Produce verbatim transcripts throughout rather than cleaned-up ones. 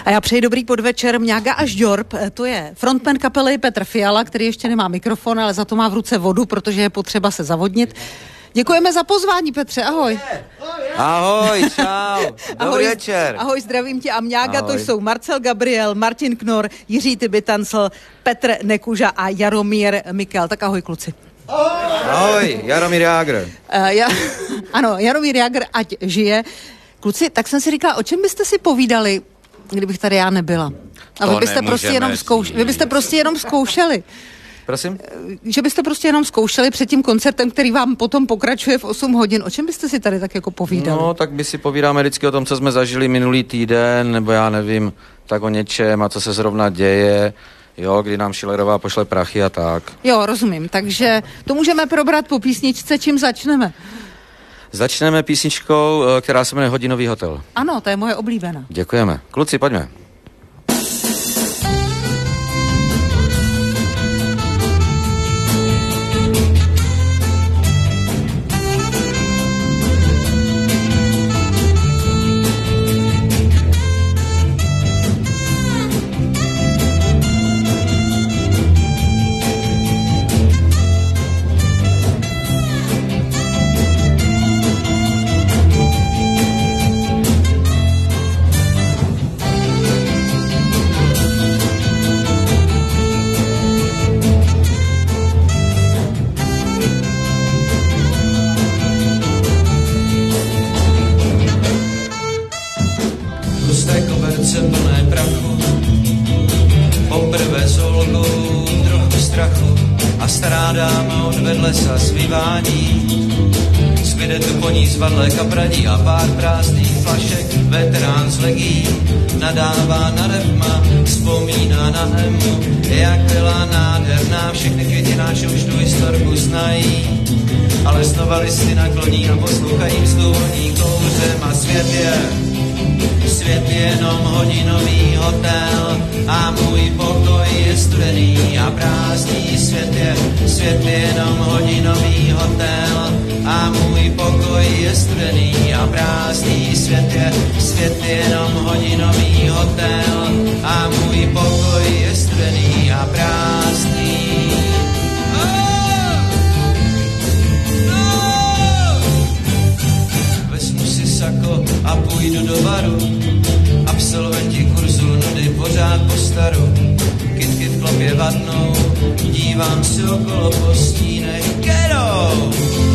A já přeji dobrý podvečer. Mňága a Žďorb, to je frontman kapely Petr Fiala, který ještě nemá mikrofon, ale za to má v ruce vodu, protože je potřeba se zavodnit. Děkujeme za pozvání, Petře, ahoj. Ahoj, čau, dobrý ahoj, večer. Ahoj, zdravím tě. A Mňága to jsou Marcel Gabriel, Martin Knor, Jiří Tybitancl, Petr Nekuža a Jaromír Mikel. Tak ahoj, kluci. Ahoj, Jaromír Jágr. Uh, ja, ano, Jaromír Jágr, ať žije. Kluci, tak jsem si říkala, o čem byste si povídali, kdybych tady já nebyla? A vy byste prostě jenom zkouš- vy byste prostě jenom zkoušeli. Prosím? Že byste prostě jenom zkoušeli před tím koncertem, který vám potom pokračuje v osm hodin. O čem byste si tady tak jako povídali? No, tak my si povídáme vždycky o tom, co jsme zažili minulý týden, nebo já nevím, tak o něčem a co se zrovna děje. Jo, kdy nám Schillerová pošle prachy a tak. Jo, rozumím. Takže to můžeme probrat po písničce. Čím začneme? Začneme písničkou, která se jmenuje Hodinový hotel. Ano, to je moje oblíbená. Děkujeme. Kluci, pojďme. Zbyde tu po ní zvadlé kapradí a pár prázdných flašek. Veterán z legí nadává na refma, vzpomíná na Emu, jak byla nádherná. Všechny květy náš už tu historku znají, ale znova listy nakloní a poslouchají vzduhoní kouřem. A svět je, svět je jenom hodinový hotel a můj pokoj je studený a prázdný. Svět je, svět je jenom hodinový hotel a můj pokoj je studený a prázdný. Svět je, svět je jenom hodinový hotel a můj pokoj je studený a prázdný. Vezmu si sako a půjdu do baru, absolventi kurzu nudy pořád po staru. Kytky v klopě vadnou, dívám si okolo po stínech, kedou.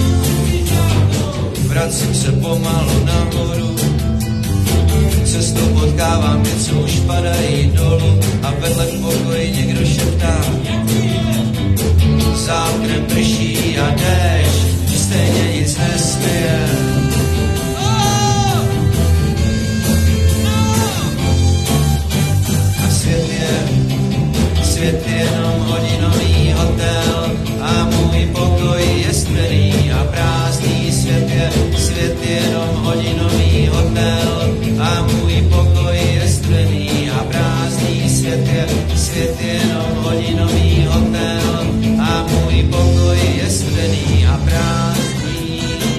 Vracím se pomalu nahoru, cestou potkávám ty, co už padají dolů a vedle v pokoji někdo šeptá. Za oknem prší a déšť, stejně nic nesměje. A svět je, svět je jenom hodinový hotel a můj pokoj je studený a prázdný. Svět je, svět je jenom hodinový hotel a můj pokoj je studený a prázdný. Svět je, svět je jenom hodinový hotel a můj pokoj je studený a prázdný.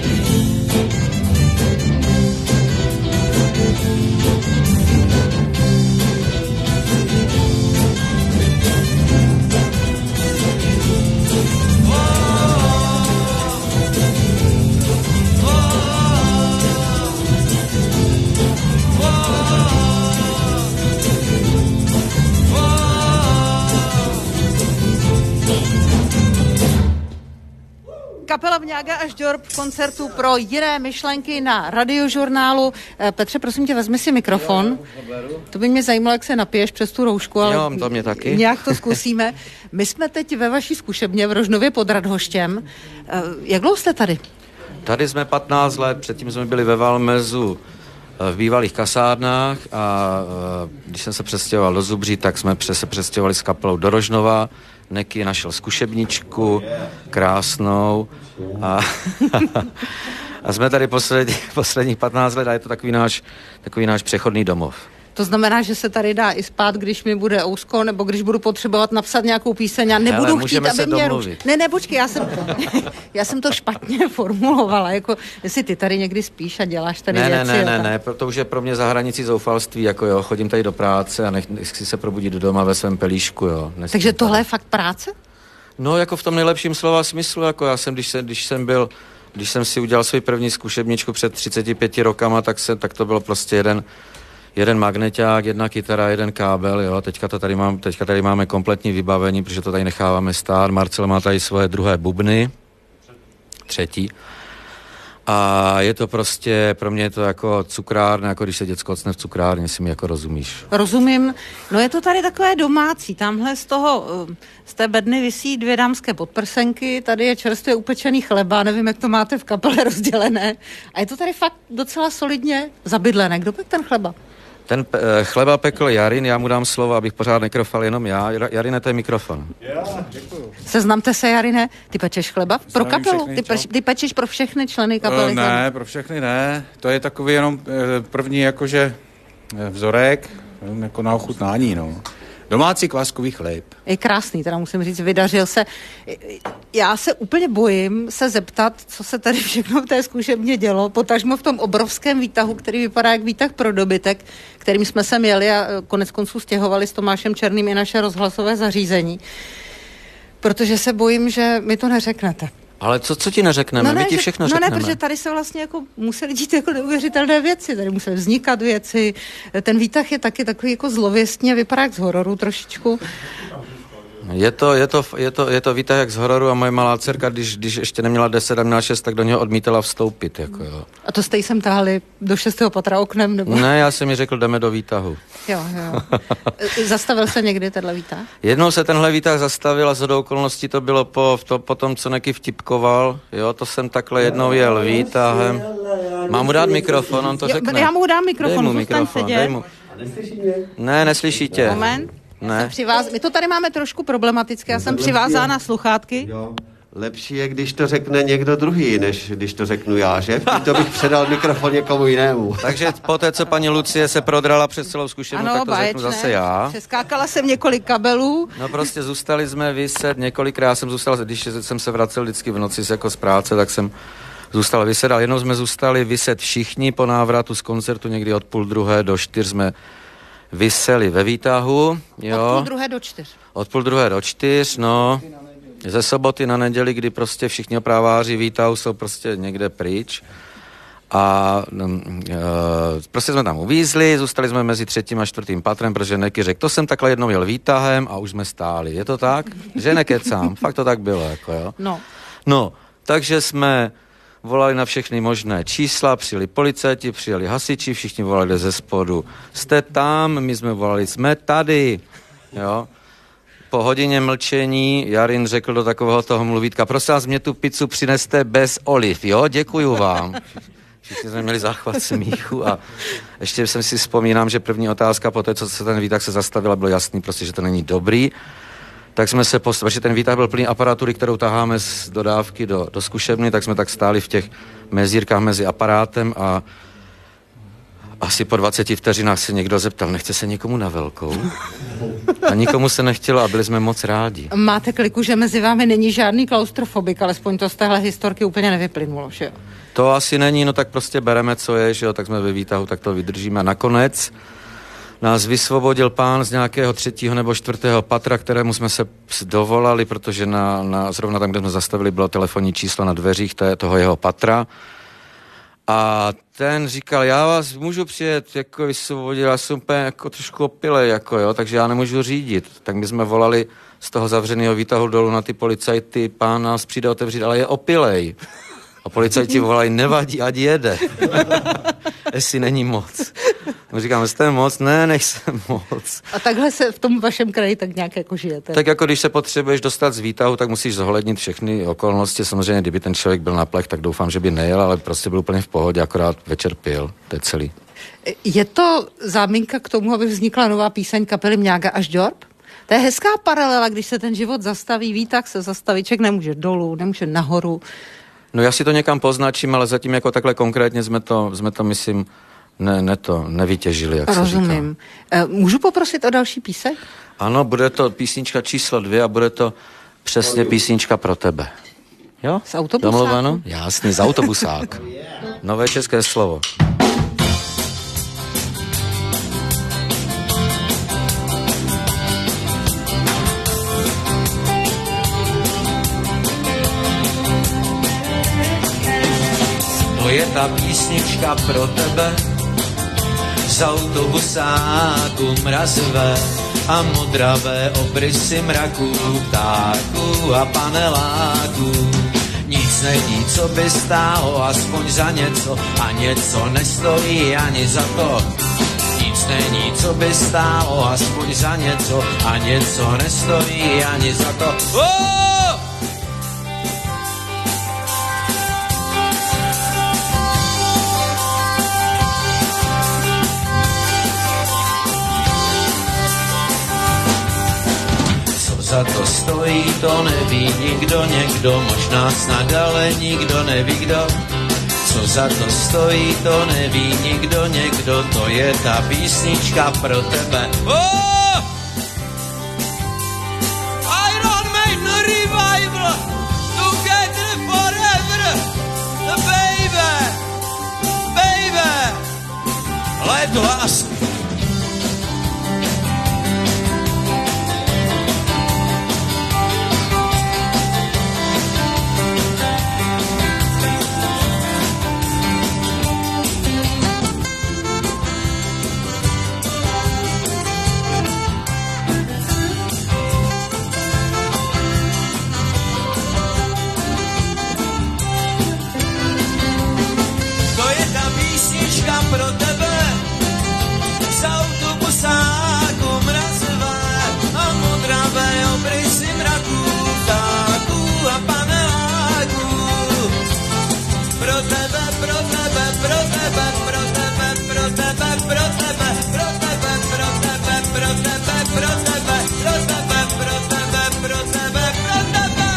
Kapela Mňága a Žďorb v koncertu pro jiné myšlenky na Radiožurnálu. Petře, prosím tě, vezmi si mikrofon. To by mě zajímalo, jak se napiješ přes tu roušku, ale jo, to mě taky. Nějak to zkusíme. My jsme teď ve vaší zkušebně v Rožnově pod Radhoštěm. Jak dlouho jste tady? Tady jsme patnáct let, předtím jsme byli ve Valmezu v bývalých kasárnách a když jsem se přestěhoval do Zubří, tak jsme se přestěhovali s kapelou do Rožnova. Neky našel zkušebničku, krásnou a, a jsme tady poslední, posledních patnáct let a je to takový náš, takový náš přechodný domov. To znamená, že se tady dá i spát, když mi bude ousko, nebo když budu potřebovat napsat nějakou píseň a nebudu Hele, chtít, aby mě ruš... Ne, ne, počkej, já jsem, já jsem to špatně formulovala, jako jestli ty tady někdy spíš a děláš tady ne, věci. Ne, ne, ne, ne, to už je pro mě za hranicí zoufalství, jako jo, chodím tady do práce a nech, nechci se probudit doma ve svém pelíšku, jo. Takže tohle je fakt práce? No, jako v tom nejlepším slova smyslu, jako já jsem, když, se, když jsem byl, když jsem si udělal svou první zkušebničku před třiceti pěti rokama, tak, se, tak to bylo prostě jeden, jeden magneťák, jedna kytara, jeden kábel, jo, teďka, to tady, mám, teďka tady máme kompletní vybavení, protože to tady necháváme stát, Marcel má tady svoje druhé bubny, třetí. A je to prostě, pro mě je to jako cukrárna, jako když se děcko ocne v cukrárně, jestli mi jako rozumíš. Rozumím. No je to tady takové domácí. Tamhle z toho, z té bedny visí dvě dámské podprsenky, tady je čerstvě upečený chleba, nevím, jak to máte v kapele rozdělené. A je to tady fakt docela solidně zabydlené. Kdo pek ten chleba? Ten pe- chleba pekl Jarin, já mu dám slovo, abych pořád nekrofal jenom já. Jarine, to je mikrofon. Já, děkuju. Seznamte se, Jarine, ty pečeš chleba pro kapelu? Ty, peč, ty pečeš pro všechny členy kapely? Uh, ne, pro všechny ne. To je takový jenom první jakože vzorek, jako na ochutnání, no. Domácí kváskový chléb. Je krásný, teda musím říct, vydařil se. Já se úplně bojím se zeptat, co se tady všechno v té zkušebně dělo, potažmo v tom obrovském výtahu, který vypadá jak výtah pro dobytek, kterým jsme se měli a konec konců stěhovali s Tomášem Černým i naše rozhlasové zařízení. Protože se bojím, že mi to neřeknete. Ale co, co ti neřekneme? No ne, My ti že, všechno no řekneme. No ne, protože tady se vlastně jako museli dít jako neuvěřitelné věci, tady musely vznikat věci. Ten výtah je taky takový jako zlověstně, vypadá jak z hororu trošičku. Je to, je to, je to, je to výtah jak z hororu a moje malá dcerka, když, když ještě neměla deset a měla šest, tak do něho odmítala vstoupit. Jako jo. A to jste sem tahali do šestého patra oknem? Nebo? Ne, já jsem mi řekl, jdeme do výtahu. Jo, jo. Zastavil se někdy tenhle výtah? Jednou se tenhle výtah zastavil a zhodou okolností to bylo po, to, po tom, co Neky vtipkoval. Jo, to jsem takhle jednou jel výtahem. Mám mu dát mikrofon, on to jo, řekne. Já mu dám mikrofon, dej mu mikrofon, dej mu. Ne, neslyší tě. Moment. Ne. Přiváz... My to tady máme trošku problematické, já jsem přivázána na sluchátky. Jo. Lepší je, když to řekne někdo druhý, než když to řeknu já, že? To bych předal mikrofon někomu jinému. Takže po té, co paní Lucie se prodrala přes celou zkušenou, tak to báječné. Řeknu zase já. Přeskákala jsem několik kabelů. No prostě zůstali jsme vyset několikrát, já jsem zůstal, když jsem se vracel vždycky v noci jako z práce, tak jsem zůstal vyset, ale jednou jsme zůstali vyset všichni po návratu z koncertu, někdy od půl druhé do čtyř jsme vyseli ve výtahu, jo. Od půl druhé do čtyř. Od půl druhé do čtyř, no. Ze soboty na neděli, kdy prostě všichni opráváři výtahu jsou prostě někde pryč. A e, prostě jsme tam uvízli, zůstali jsme mezi třetím a čtvrtým patrem, protože Neky řekl, to jsem takhle jednou jel výtahem a už jsme stáli. Je to tak? Že nekecám. Fakt to tak bylo, jako jo. No. No, takže jsme volali na všechny možné čísla, přijeli policajti, přijeli hasiči, všichni volali ze spodu. Jste tam, my jsme volali, jsme tady, jo. Po hodině mlčení Jarin řekl do takového toho mluvítka, prosím vás, mě tu pizzu přineste bez oliv, jo, děkuju vám. Všichni jsme měli záchvat smíchu a ještě jsem si vzpomínám, že první otázka po té, co se ten výtah se zastavila, bylo jasný prostě, že to není dobrý. Tak jsme se postavili, že ten výtah byl plný aparatury, kterou taháme z dodávky do, do zkušebny, tak jsme tak stáli v těch mezírkách mezi aparátem a asi po dvaceti vteřinách se někdo zeptal, nechce se někomu na velkou? A nikomu se nechtělo a byli jsme moc rádi. Máte kliku, že mezi vámi není žádný klaustrofobik, alespoň to z téhle historky úplně nevyplynulo, že jo? To asi není, no tak prostě bereme, co je, že jo, tak jsme ve výtahu, tak to vydržíme. A nakonec nás vysvobodil pán z nějakého třetího nebo čtvrtého patra, kterému jsme se dovolali, protože na, na, zrovna tam, kde jsme zastavili, bylo telefonní číslo na dveřích té, toho jeho patra. A ten říkal, já vás můžu přijet, jako vysvobodil, já jsem úplně jako trošku opilej, jako jo, takže já nemůžu řídit. Tak my jsme volali z toho zavřeného výtahu dolů na ty policajty, pán nás přijde otevřít, ale je opilej. A policajti volají, nevadí, ať jede. Jestli není moc. My říkáme, jste moc? Ne, nejsem moc. A takhle se v tom vašem kraji tak nějak jako žijete? Tak jako když se potřebuješ dostat z výtahu, tak musíš zohlednit všechny okolnosti. Samozřejmě, kdyby ten člověk byl na plech, tak doufám, že by nejel, ale prostě byl úplně v pohodě, akorát večer pil. To je celý. Je to záminka k tomu, aby vznikla nová píseň kapely Mňága až Ďorb? To je hezká paralela, když se ten život zastaví, výtah se zastaví, člověk nemůže dolů, nemůže nahoru. No já si to někam poznačím, ale zatím jako takhle konkrétně jsme to, jsme to myslím, ne, ne to, nevytěžili, jak Rozumím. se říká. Můžu poprosit o další píseň? Ano, bude to písnička číslo dvě a bude to přesně písnička pro tebe. Jo? Z autobusáku? Domluváno? Jasný, z autobusák. Nové české slovo. To je ta písnička pro tebe, z autobusáku mrazivé a modravé obrysy mraků, ptáků a paneláků. Nic není, co by stálo, aspoň za něco, a něco nestojí ani za to. Nic není, co by stálo, aspoň za něco, a něco nestojí ani za to. Oh! Za to stojí, to neví nikdo, někdo, možná snad, ale nikdo neví kdo. Co za to stojí, to neví nikdo, někdo, to je ta písnička pro tebe. Oh! Iron Maiden Revival, Together Forever, baby, baby, léto lásky. Pro tebe z autobusáku mrazivé a modravé obrysy mraků, ptáků a paneláků. Pro tebe, pro tebe, pro tebe, pro tebe, pro tebe, pro tebe, pro tebe, pro tebe, pro tebe, pro tebe, pro tebe, pro tebe, pro tebe, pro tebe.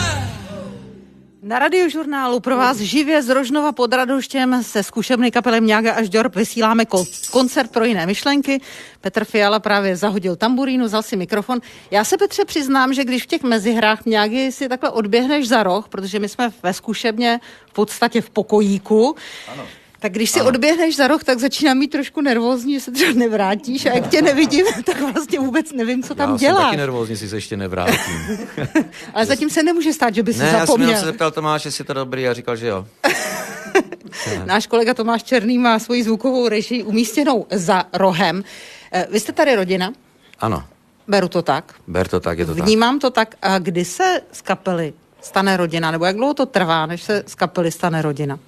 Na Radiožurnálu pro vás živě z Rožnova pod Radhoštěm se zkušebny kapelem Mňága až Ďorb vysíláme koncert pro jiné myšlenky. Petr Fiala právě zahodil tamburínu, vzal si mikrofon. Já se, Petře, přiznám, že když v těch mezihrách Mňágy si takhle odběhneš za roh, protože my jsme ve zkušebně v podstatě v pokojíku, ano. Tak když si ano. odběhneš za roh, tak začínám mít trošku nervózní, že se třeba nevrátíš a jak tě nevidím, tak vlastně vůbec nevím, co tam já děláš. Já jsem taky nervózní, si se ještě nevrátím. Ale zatím se nemůže stát, že by si ne, zapomněl. Ne, já jsem se zeptal Tomáše, jestli to dobrý a říkal, že jo. Náš kolega Tomáš Černý má svoji zvukovou režii umístěnou za rohem. Vy jste tady rodina? Ano. Beru to tak? Ber to tak, je to tak. Vnímám to tak. A kdy se z kapely stane rodina? Nebo jak dlouho to trvá, než se z kapely stane rodina?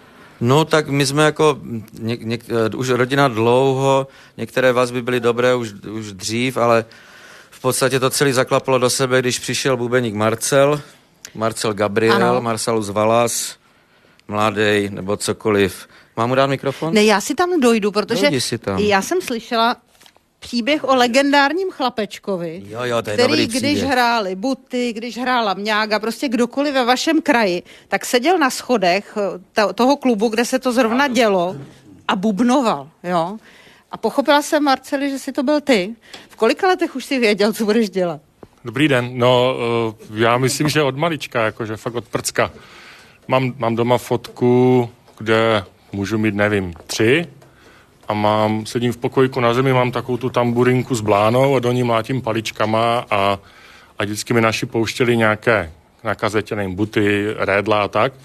No tak my jsme jako něk, něk, už rodina dlouho, některé vazby byly dobré už, už dřív, ale v podstatě to celé zaklaplo do sebe, když přišel bubeník Marcel, Marcel Gabriel, ano. Marcelus Valas, mladej nebo cokoliv. Mám mu dát mikrofon? Ne, já si tam dojdu, protože tam. já jsem slyšela příběh o legendárním chlapečkovi, jo, jo, to je který, dobrý když příběh. hráli Buty, když hrála Mňága, prostě kdokoliv ve vašem kraji, tak seděl na schodech to, toho klubu, kde se to zrovna dělo a bubnoval, jo. A pochopila jsem, Marceli, že si to byl ty. V kolika letech už si věděl, co budeš dělat? Dobrý den, no já myslím, že od malička, jakože fakt od prcka. Mám, mám doma fotku, kde můžu mít, nevím, tři, a mám, sedím v pokojíku na zemi, mám takovou tu tamburinku s blánou a do ní mlátím paličkama a, a vždycky mi naši pouštěli nějaké na kazetě, nevím, Buty, Rédla a tak.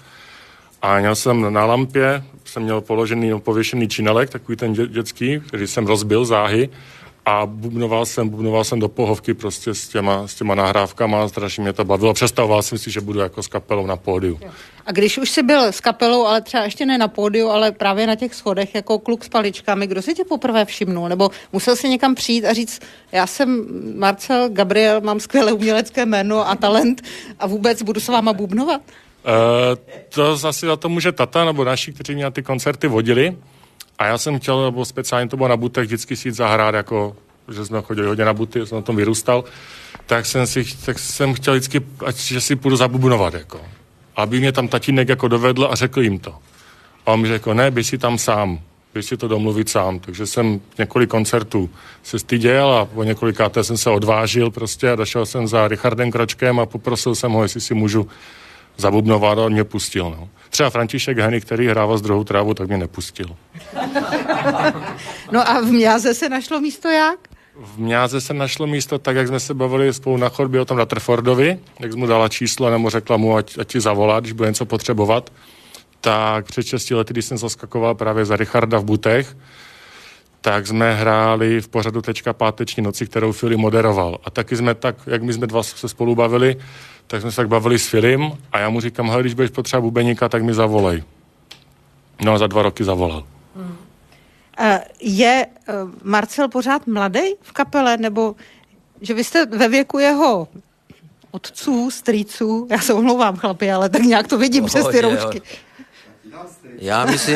A měl jsem na lampě, jsem měl položený, pověšený činelek, takový ten dě, dětský, který jsem rozbil záhy a bubnoval jsem, bubnoval jsem do pohovky prostě s těma, s těma nahrávkama, strašně mě to bavilo. Představoval jsem si, že budu jako s kapelou na pódiu. A když už jsi byl s kapelou, ale třeba ještě ne na pódiu, ale právě na těch schodech jako kluk s paličkami, kdo si tě poprvé všimnul? Nebo musel si někam přijít a říct, já jsem Marcel Gabriel, mám skvělé umělecké jméno a talent a vůbec budu s váma bubnovat? Uh, to zase za to může tata, nebo naši, kteří mě na ty koncerty vodili. A já jsem chtěl, nebo speciálně to bylo na Butech, vždycky si jít zahrát, jako, že jsme chodili hodně na Buty, jsem na tom vyrůstal, tak jsem, si, tak jsem chtěl vždycky, ať, že si půjdu zabubnovat, jako. Aby mě tam tatínek jako dovedl a řekl jim to. A on mi řekl, ne, běž si tam sám. běž si to domluvit sám. Takže jsem několik koncertů se styděl a po několikáté jsem se odvážil prostě a došel jsem za Richardem Kročkem a poprosil jsem ho, jestli si můžu zabubnovat a on mě pustil. No. Třeba František Heny, který hrával s Druhou trávu, tak mě nepustil. No a v Mňáze se našlo místo jak? V Mňáze se našlo místo tak, jak jsme se bavili spolu na chodbě o tom Rutherfordovi, jak jsi mu dala číslo nebo řekla mu, ať, ať ti zavolá, když bude něco potřebovat. Tak před šesti lety, když jsem zaskakoval právě za Richarda v Butech, tak jsme hráli v pořadu Tečka páteční noci, kterou Filip moderoval. A taky jsme tak, jak my jsme dva se spolu bavili, tak jsme se tak bavili s Filip a já mu říkám, hele, když budeš potřeba bubeníka, tak mi zavolej. No a za dva roky zavolal. Hmm. Je Marcel pořád mladý v kapele, nebo že vy jste ve věku jeho otců, strýců, já se omlouvám chlapi, ale tak nějak to vidím přes ty roušky. Já myslím,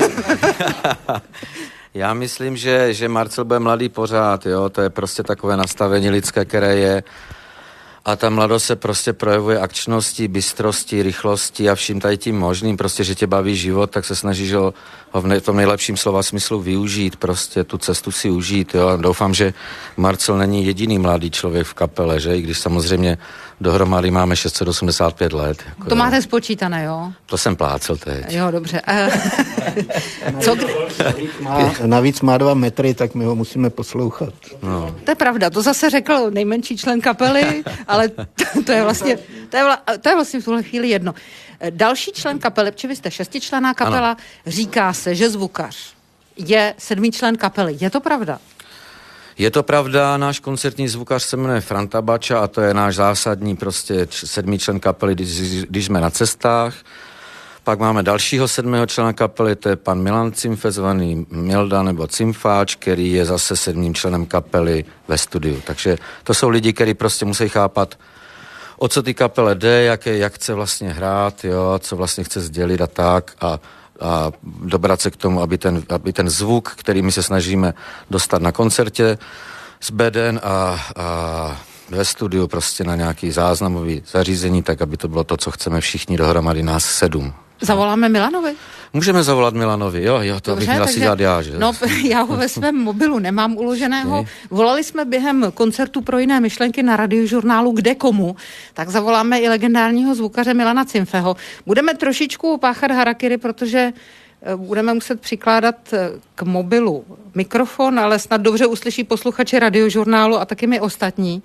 já myslím, že, že Marcel bude mladý pořád, jo, to je prostě takové nastavení lidské, které je a ta mladost se prostě projevuje akčností, bystrostí, rychlostí a vším tady tím možným, prostě, že tě baví život, tak se snažíš ho, ho v, ne, v tom nejlepším slova smyslu využít, prostě tu cestu si užít, jo, a doufám, že Marcel není jediný mladý člověk v kapele, že, i když samozřejmě dohromady máme šest set osmdesát pět let. Jako, to máte spočítané, jo? To jsem plácel teď. Jo, dobře. Co kdy... má, navíc má dva metry, tak my ho musíme poslouchat. No. To je pravda, to zase řekl nejmenší člen kapely, ale to, to je vlastně, to je, vla, to je vlastně v tuhle chvíli jedno. Další člen kapely, protože vy jste šestičlenná kapela, ano. Říká se, že zvukař je sedmý člen kapely. Je to pravda? Je to pravda, náš koncertní zvukař se jmenuje Franta Bača a to je náš zásadní prostě sedmý člen kapely, když, když jsme na cestách. Pak máme dalšího sedmého člena kapely, to je pan Milan Cimfe, zvaný Milda nebo Cimfáč, který je zase sedmým členem kapely ve studiu. Takže to jsou lidi, kteří prostě musí chápat, o co ty kapele jde, jak, je, jak chce vlastně hrát, jo, co vlastně chce sdělit a tak a a dobrat se k tomu, aby ten, aby ten zvuk, který my se snažíme dostat na koncertě z beden a, a ve studiu prostě na nějaký záznamový zařízení, tak aby to bylo to, co chceme všichni dohromady, nás sedm. Zavoláme Milanovi? Můžeme zavolat Milanovi, jo, jo, to Dobře, bych měla si dělat já, že? No, já ho ve svém mobilu nemám uloženého. Volali jsme během koncertu Pro jiné myšlenky na radiožurnálu Kde komu, tak zavoláme i legendárního zvukaře Milana Cimfeho. Budeme trošičku páchat harakiri, protože budeme muset přikládat k mobilu mikrofon, ale snad dobře uslyší posluchači radiožurnálu a taky my ostatní.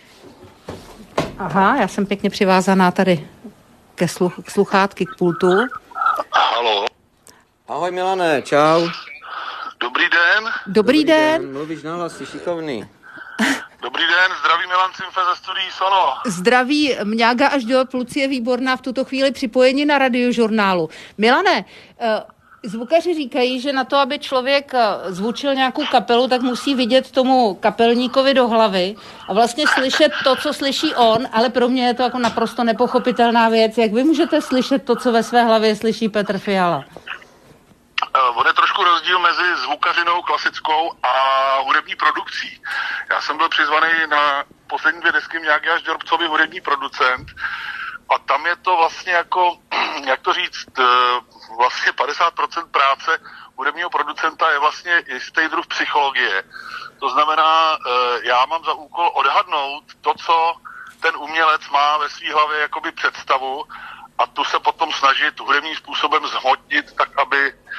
Aha, já jsem pěkně přivázaná tady ke sluch, k sluchátky, k pultu. Haló. Ahoj Milane, čau. Dobrý den. Dobrý, Dobrý den. den. Mluvíš nahlas, jsi šikovný. Dobrý den, zdraví Milan Cimfe ze studií Sono. Zdraví Mňága až do Lucie Výborná, v tuto chvíli připojení na radiožurnálu. Milane, zvukaři říkají, že na to, aby člověk zvučil nějakou kapelu, tak musí vidět tomu kapelníkovi do hlavy a vlastně slyšet to, co slyší on, ale pro mě je to jako naprosto nepochopitelná věc. Jak vy můžete slyšet to, co ve své hlavě slyší Petr Fiala? On je trošku rozdíl mezi zvukařinou klasickou a hudební produkcí. Já jsem byl přizvaný na poslední dvě desky Mňágy až Ďorbcovi hudební producent a tam je to vlastně jako, jak to říct, vlastně padesát procent práce hudebního producenta je vlastně jistý druh psychologie. To znamená, já mám za úkol odhadnout to, co ten umělec má ve své hlavě jakoby představu a tu se potom snažit hudebním způsobem zhmotnit tak, aby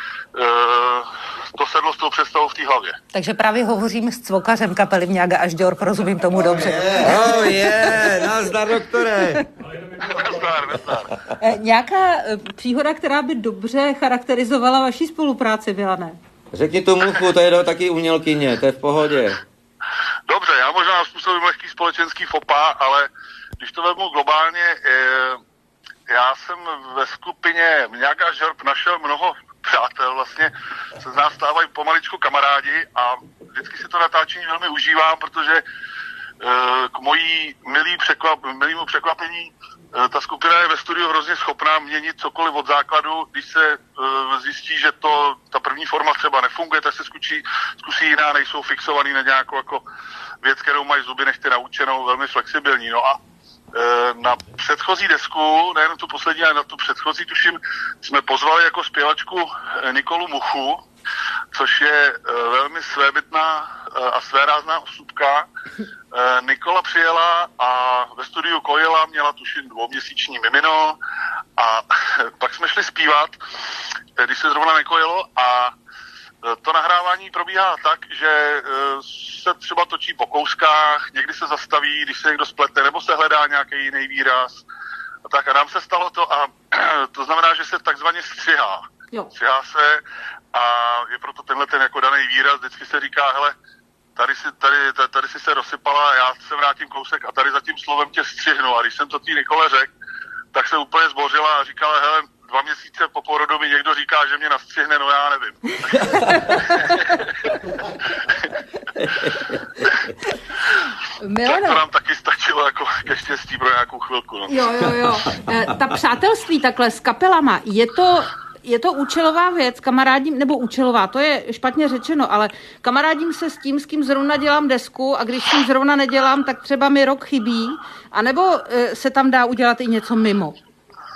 to sedlo s tou představou v té hlavě. Takže právě hovořím s cvokařem kapely Mňága až Ďorb, rozumím tomu dobře. Oh je, nazdar doktore. Nazdar, nazdar. Nějaká příhoda, která by dobře charakterizovala vaši spolupráci, Milane? Řekni tu Muchu, to je do taky umělkyně, to je v pohodě. Dobře, já možná způsobím lehký společenský fopa, ale když to vezmu globálně, já jsem ve skupině Mňága až Ďorb našel mnoho přátel, vlastně se z nás stávají pomaličku kamarádi a vždycky si to natáčení velmi užívám, protože e, k mojí milý překvap, milýmu překvapení e, ta skupina je ve studiu hrozně schopná měnit cokoliv od základu, když se e, zjistí, že to, ta první forma třeba nefunguje, tak se zkusí, zkusí jiná, nejsou fixovaný na nějakou jako věc, kterou mají zuby nechty naučenou, velmi flexibilní. No a na předchozí desku, nejen tu poslední, ale na tu předchozí, tuším, jsme pozvali jako zpěvačku Nikolu Muchu, což je uh, velmi svébytná uh, a svérázná osůbka. Uh, Nikola přijela a ve studiu kojila, měla tuším dvouměsíční mimino a pak jsme šli zpívat, když se zrovna nekojilo a to nahrávání probíhá tak, že se třeba točí po kouskách, někdy se zastaví, když se někdo splete, nebo se hledá nějaký jiný výraz. A tak a nám se stalo to a to znamená, že se takzvaně střihá. Jo. Střihá se a je proto tenhle ten jako daný výraz, vždycky se říká, hele, tady si, tady, tady, tady si se rozsypala, já se vrátím kousek a tady za tím slovem tě střihnu. A když jsem to tý Nikole řekl, tak se úplně zbořila a říkala, hele, dva měsíce po porodu mi někdo říká, že mě nastřihne, no já nevím. Milane. Tak to nám taky stačilo jako ke štěstí pro nějakou chvilku. No. Jo, jo, jo. E, ta přátelství takhle s kapelama, je to... Je to účelová věc, kamarádím, nebo účelová, to je špatně řečeno, ale kamarádím se s tím, s kým zrovna dělám desku a když s tím zrovna nedělám, tak třeba mi rok chybí, anebo e, se tam dá udělat i něco mimo? Uh,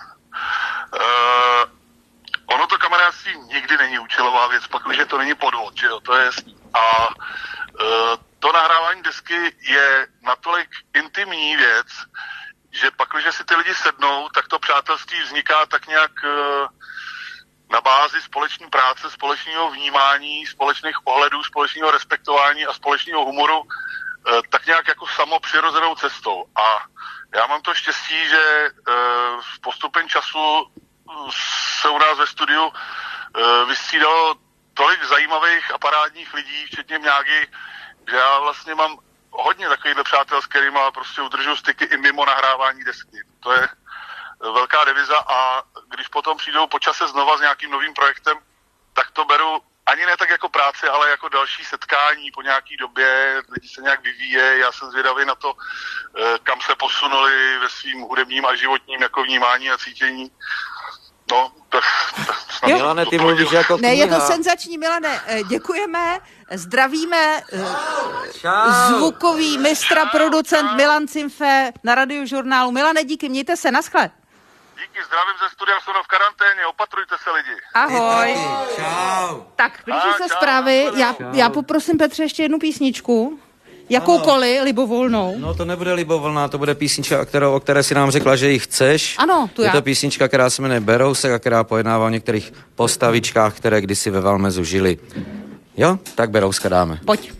ono to kamarádství nikdy není účelová věc, pak už to není podvod, že jo, to je a uh, to nahrávání desky je natolik intimní věc, že pak, když si ty lidi sednou, tak to přátelství vzniká tak nějak uh, na bázi společné práce, společného vnímání, společných pohledů, společného respektování a společného humoru tak nějak jako samo přirozenou cestou. A já mám to štěstí, že s postupem času se u nás ve studiu vystřídalo tolik zajímavých a parádních lidí, včetně Mňágy, že já vlastně mám hodně takovýchhle přátel, s kterýma prostě udržuju styky i mimo nahrávání desky. To je velká deviza a když potom přijdou po čase znova s nějakým novým projektem, tak to beru ani ne tak jako práci, ale jako další setkání po nějaký době, lidi se nějak vyvíjejí, já jsem zvědavý na to, kam se posunuli ve svým hudebním a životním jako vnímání a cítění. No, tak... tak Milane, ty mluvíš jako kniha. Ne, je to senzační, Milane, děkujeme, zdravíme, Čau. Zvukový mistra, producent Milan Cimfe na Radiožurnálu. Milane, díky, mějte se, naschle. Díky, zdravím ze studia, jsou v karanténě, opatrujte se lidi. Ahoj. Čau. Tak, blíží se zprávy, já, já poprosím Petře ještě jednu písničku. Jakoukoliv, libovolnou. No to nebude libovolná, to bude písnička, kterou, o které si nám řekla, že ji chceš. Ano, tu já. Je to písnička, která se jmenuje Berousek a která pojednává o některých postavičkách, které kdysi ve Valmezu žili. Jo? Tak Berouska dáme. Pojď.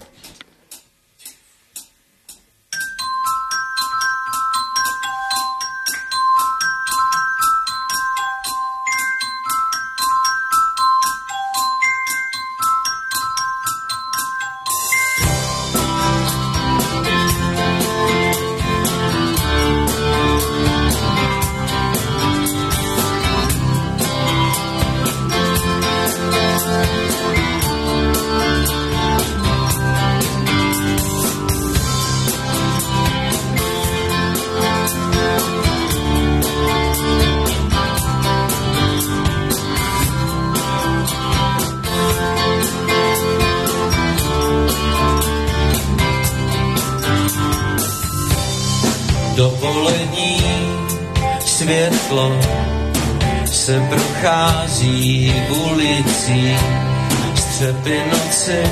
Dovolení světlo se prochází ulicí, střepy noci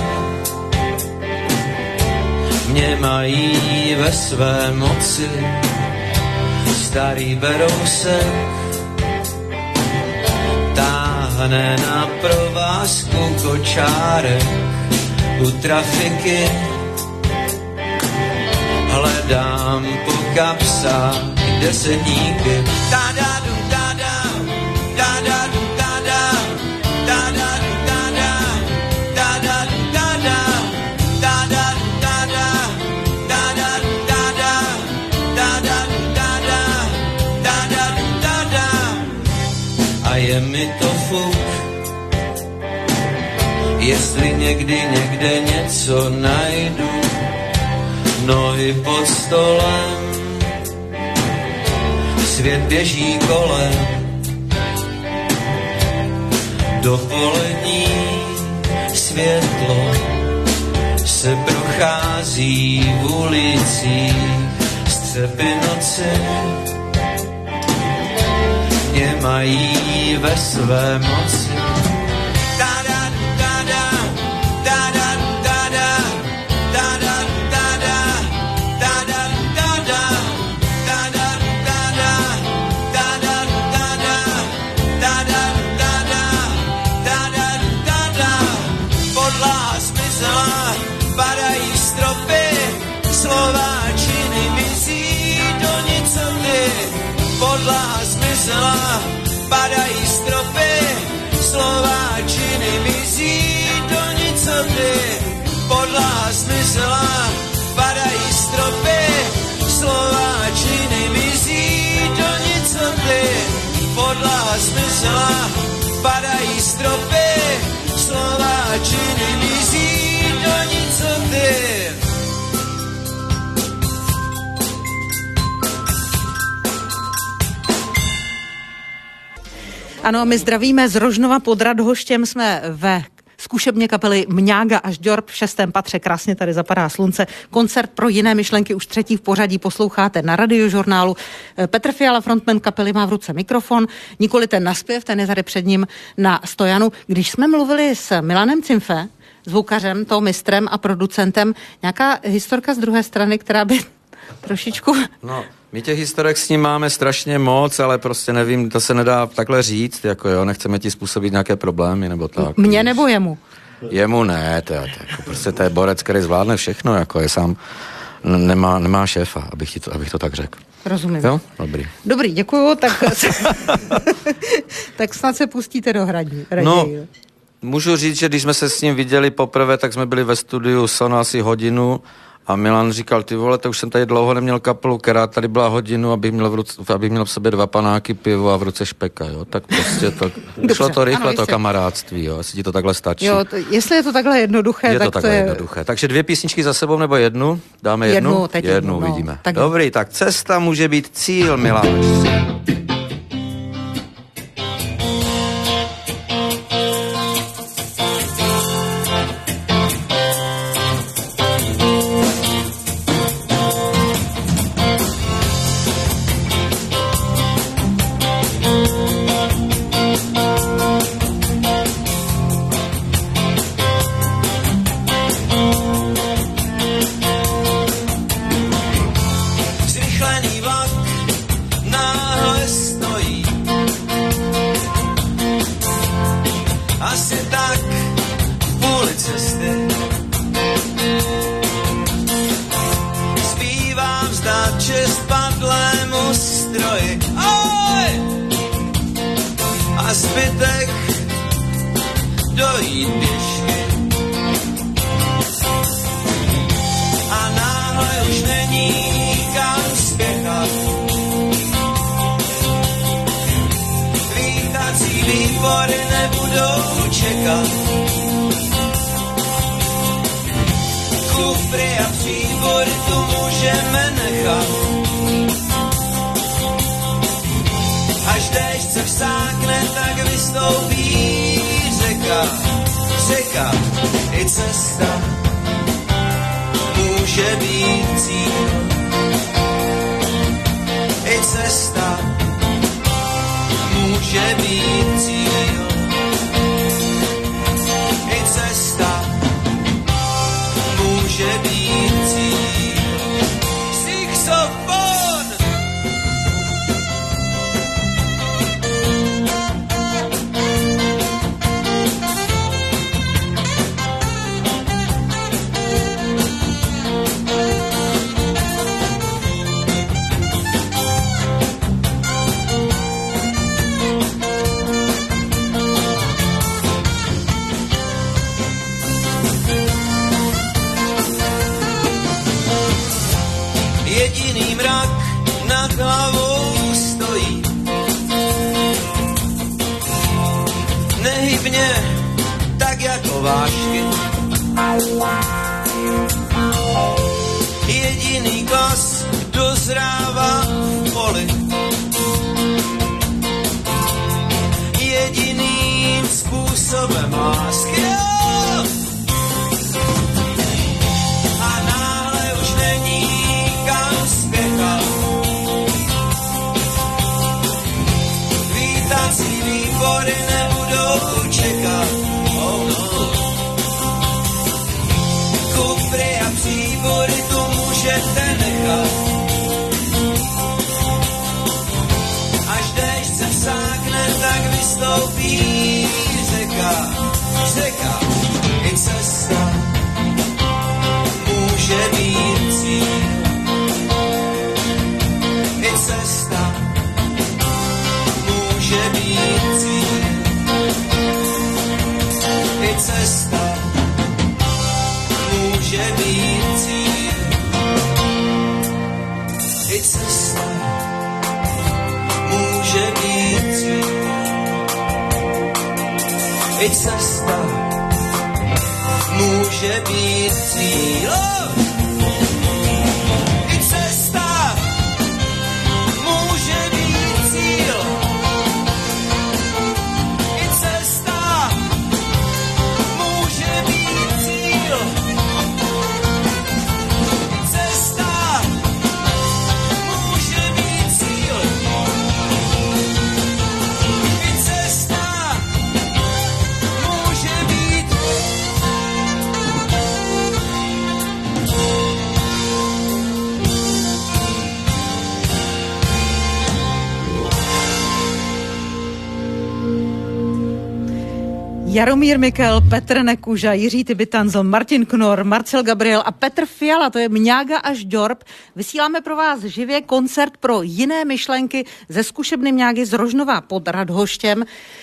mě mají ve své moci. Starý Berousek táhne na provázku kočárek u trafiky. Hledám po kapsách desetníky. Ta-da-du, ta-da, ta-da-du, ta-da, ta-da-du, ta-da, ta-da-du, ta-da, ta-da-du, ta-da, ta-da-du, ta-da, ta-da-du, ta-da, ta-da-du, ta-da. A je mi to fuk, jestli někdy někde něco najdu. Nohy pod stolem, svět běží kolem. Dopolední světlo se prochází v ulicích, střepy noci mě mají ve své moci. Ta-da, ta-da, podlaha zmizela, padají stropy, slova činy mizí do nicoty. Podlaha zmizela, padají stropy, slova činy mizí do nicoty. Podlaha zmizela, padají stropy, slova činy mizí do nicoty. Ano, my zdravíme z Rožnova pod Radhoštěm, jsme ve zkušebně kapely Mňága až Ďorb v šestém patře, krásně tady zapadá slunce. Koncert pro jiné myšlenky už třetí v pořadí posloucháte na Radiožurnálu. Petr Fiala, frontman kapely, má v ruce mikrofon, nikoli ten naspěv, ten je tady před ním na stojanu. Když jsme mluvili s Milanem Cimfe, zvukařem, to mistrem a producentem, nějaká historka z druhé strany, která by trošičku... No, my těch historek s ním máme strašně moc, ale prostě nevím, to se nedá takhle říct, jako jo, nechceme ti způsobit nějaké problémy, nebo tak. Mně nebo jemu? Jemu ne, to je, to je, prostě to je borec, který zvládne všechno, jako je sám, nemá, nemá šéfa, abych, ti to, abych to tak řekl. Rozumím. Jo? Dobrý. Dobrý, děkuju, tak, tak snad se pustíte do hraní. No, můžu říct, že když jsme se s ním viděli poprvé, tak jsme byli ve studiu Sono asi hodinu. A Milan říkal, ty vole, to už jsem tady dlouho neměl kapelu, která tady byla hodinu, aby měl v, ruce, aby měl v sobě dva panáky pivo a v ruce špeka, jo. Tak prostě to, šlo to rychle, ano, to kamarádství, jo, jestli ti to takhle stačí. Jo, to, jestli je to takhle jednoduché, je tak to takhle to je... jednoduché. Takže dvě písničky za sebou, nebo jednu? Dáme jednu? Jednu, teď jednu, jednu, no. Vidíme. Tak... Dobrý, tak cesta může být cíl, Milan. i cesta může být cíl. I cesta může být cíl. I cesta může být cíl. I cesta může být cíl. I cesta může být. Jaromír Mikl, Petr Nekuža, Jiří Tybytanzl, Martin Knor, Marcel Gabriel a Petr Fiala, to je Mňága až Ďorb. Vysíláme pro vás živě koncert pro jiné myšlenky ze zkušebny Mňágy z Rožnova pod Radhoštěm.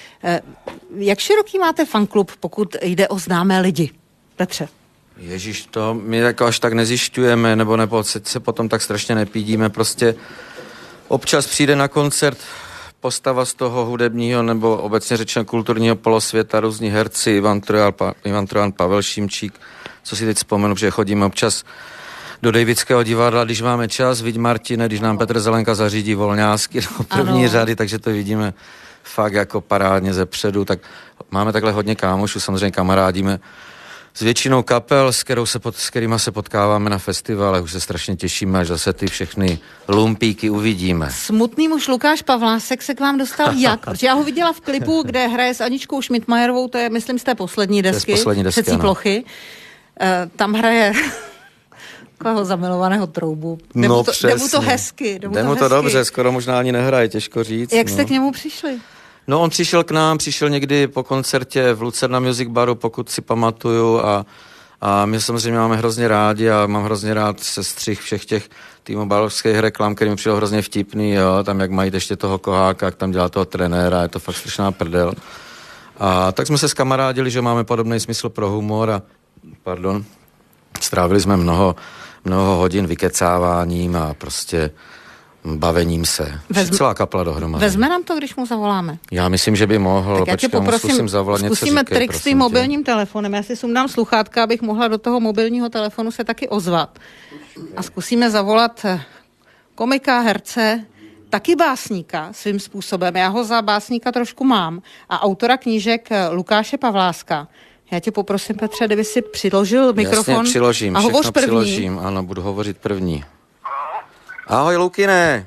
Jak široký máte fanklub, pokud jde o známé lidi? Petře. Ježíš, to my jako až tak nezjišťujeme, nebo nebo se potom tak strašně nepídíme, prostě občas přijde na koncert postava z toho hudebního nebo obecně řečeno kulturního polosvěta, různí herci, Ivan Trojan, pa, Ivan Trojan, Pavel Šimčík, co si teď vzpomenu, že chodíme občas do Davidského divadla, když máme čas, vidí Martine, když nám Petr Zelenka zařídí volňásky do první ano. řady, takže to vidíme fakt jako parádně ze předu, tak máme takhle hodně kámošů, samozřejmě kamarádíme s většinou kapel, s, kterou se pod, s kterýma se potkáváme na festiválech, už se strašně těšíme, až zase ty všechny lumpíky uvidíme. Smutný muž Lukáš Pavlásek se k vám dostal jak? Protože já ho viděla v klipu, kde hraje s Aničkou Šmidtmajerovou, to je myslím z té poslední desky, poslední desky Přecí plochy. E, tam hraje takového zamilovaného troubu. Jde no mu to, přesně. Jde mu to hezky. Jde mu jde to, mu to hezky. dobře, skoro možná ani nehraje, těžko říct. Jak no. jste k němu přišli? No on přišel k nám, přišel někdy po koncertě v Lucerna Music Baru, pokud si pamatuju a, a my samozřejmě máme hrozně rádi a mám hrozně rád sestřih všech těch týmobalovských reklam, který mi přijel hrozně vtipný, jo, tam jak mají ještě toho koháka, jak tam dělá toho trenéra, je to fakt strašná prdel. A tak jsme se skamarádili, že máme podobný smysl pro humor a pardon, strávili jsme mnoho, mnoho hodin vykecáváním a prostě bavením se. Vezme, celá kapla dohromady. Vezme nám to, když mu zavoláme? Já myslím, že by mohl. Tak já tě poprosím, zavolat zkusíme něco trik s tím mobilním telefonem. Já si sundám sluchátka, abych mohla do toho mobilního telefonu se taky ozvat. A zkusíme zavolat komika, herce, taky básníka svým způsobem. Já ho za básníka trošku mám. A autora knížek Lukáše Pavláska. Já tě poprosím, Petře, kdyby si přiložil mikrofon. Jasně, přiložím, a hovoř první. Přiložím, ano, budu hovořit první. Ahoj, Lukine.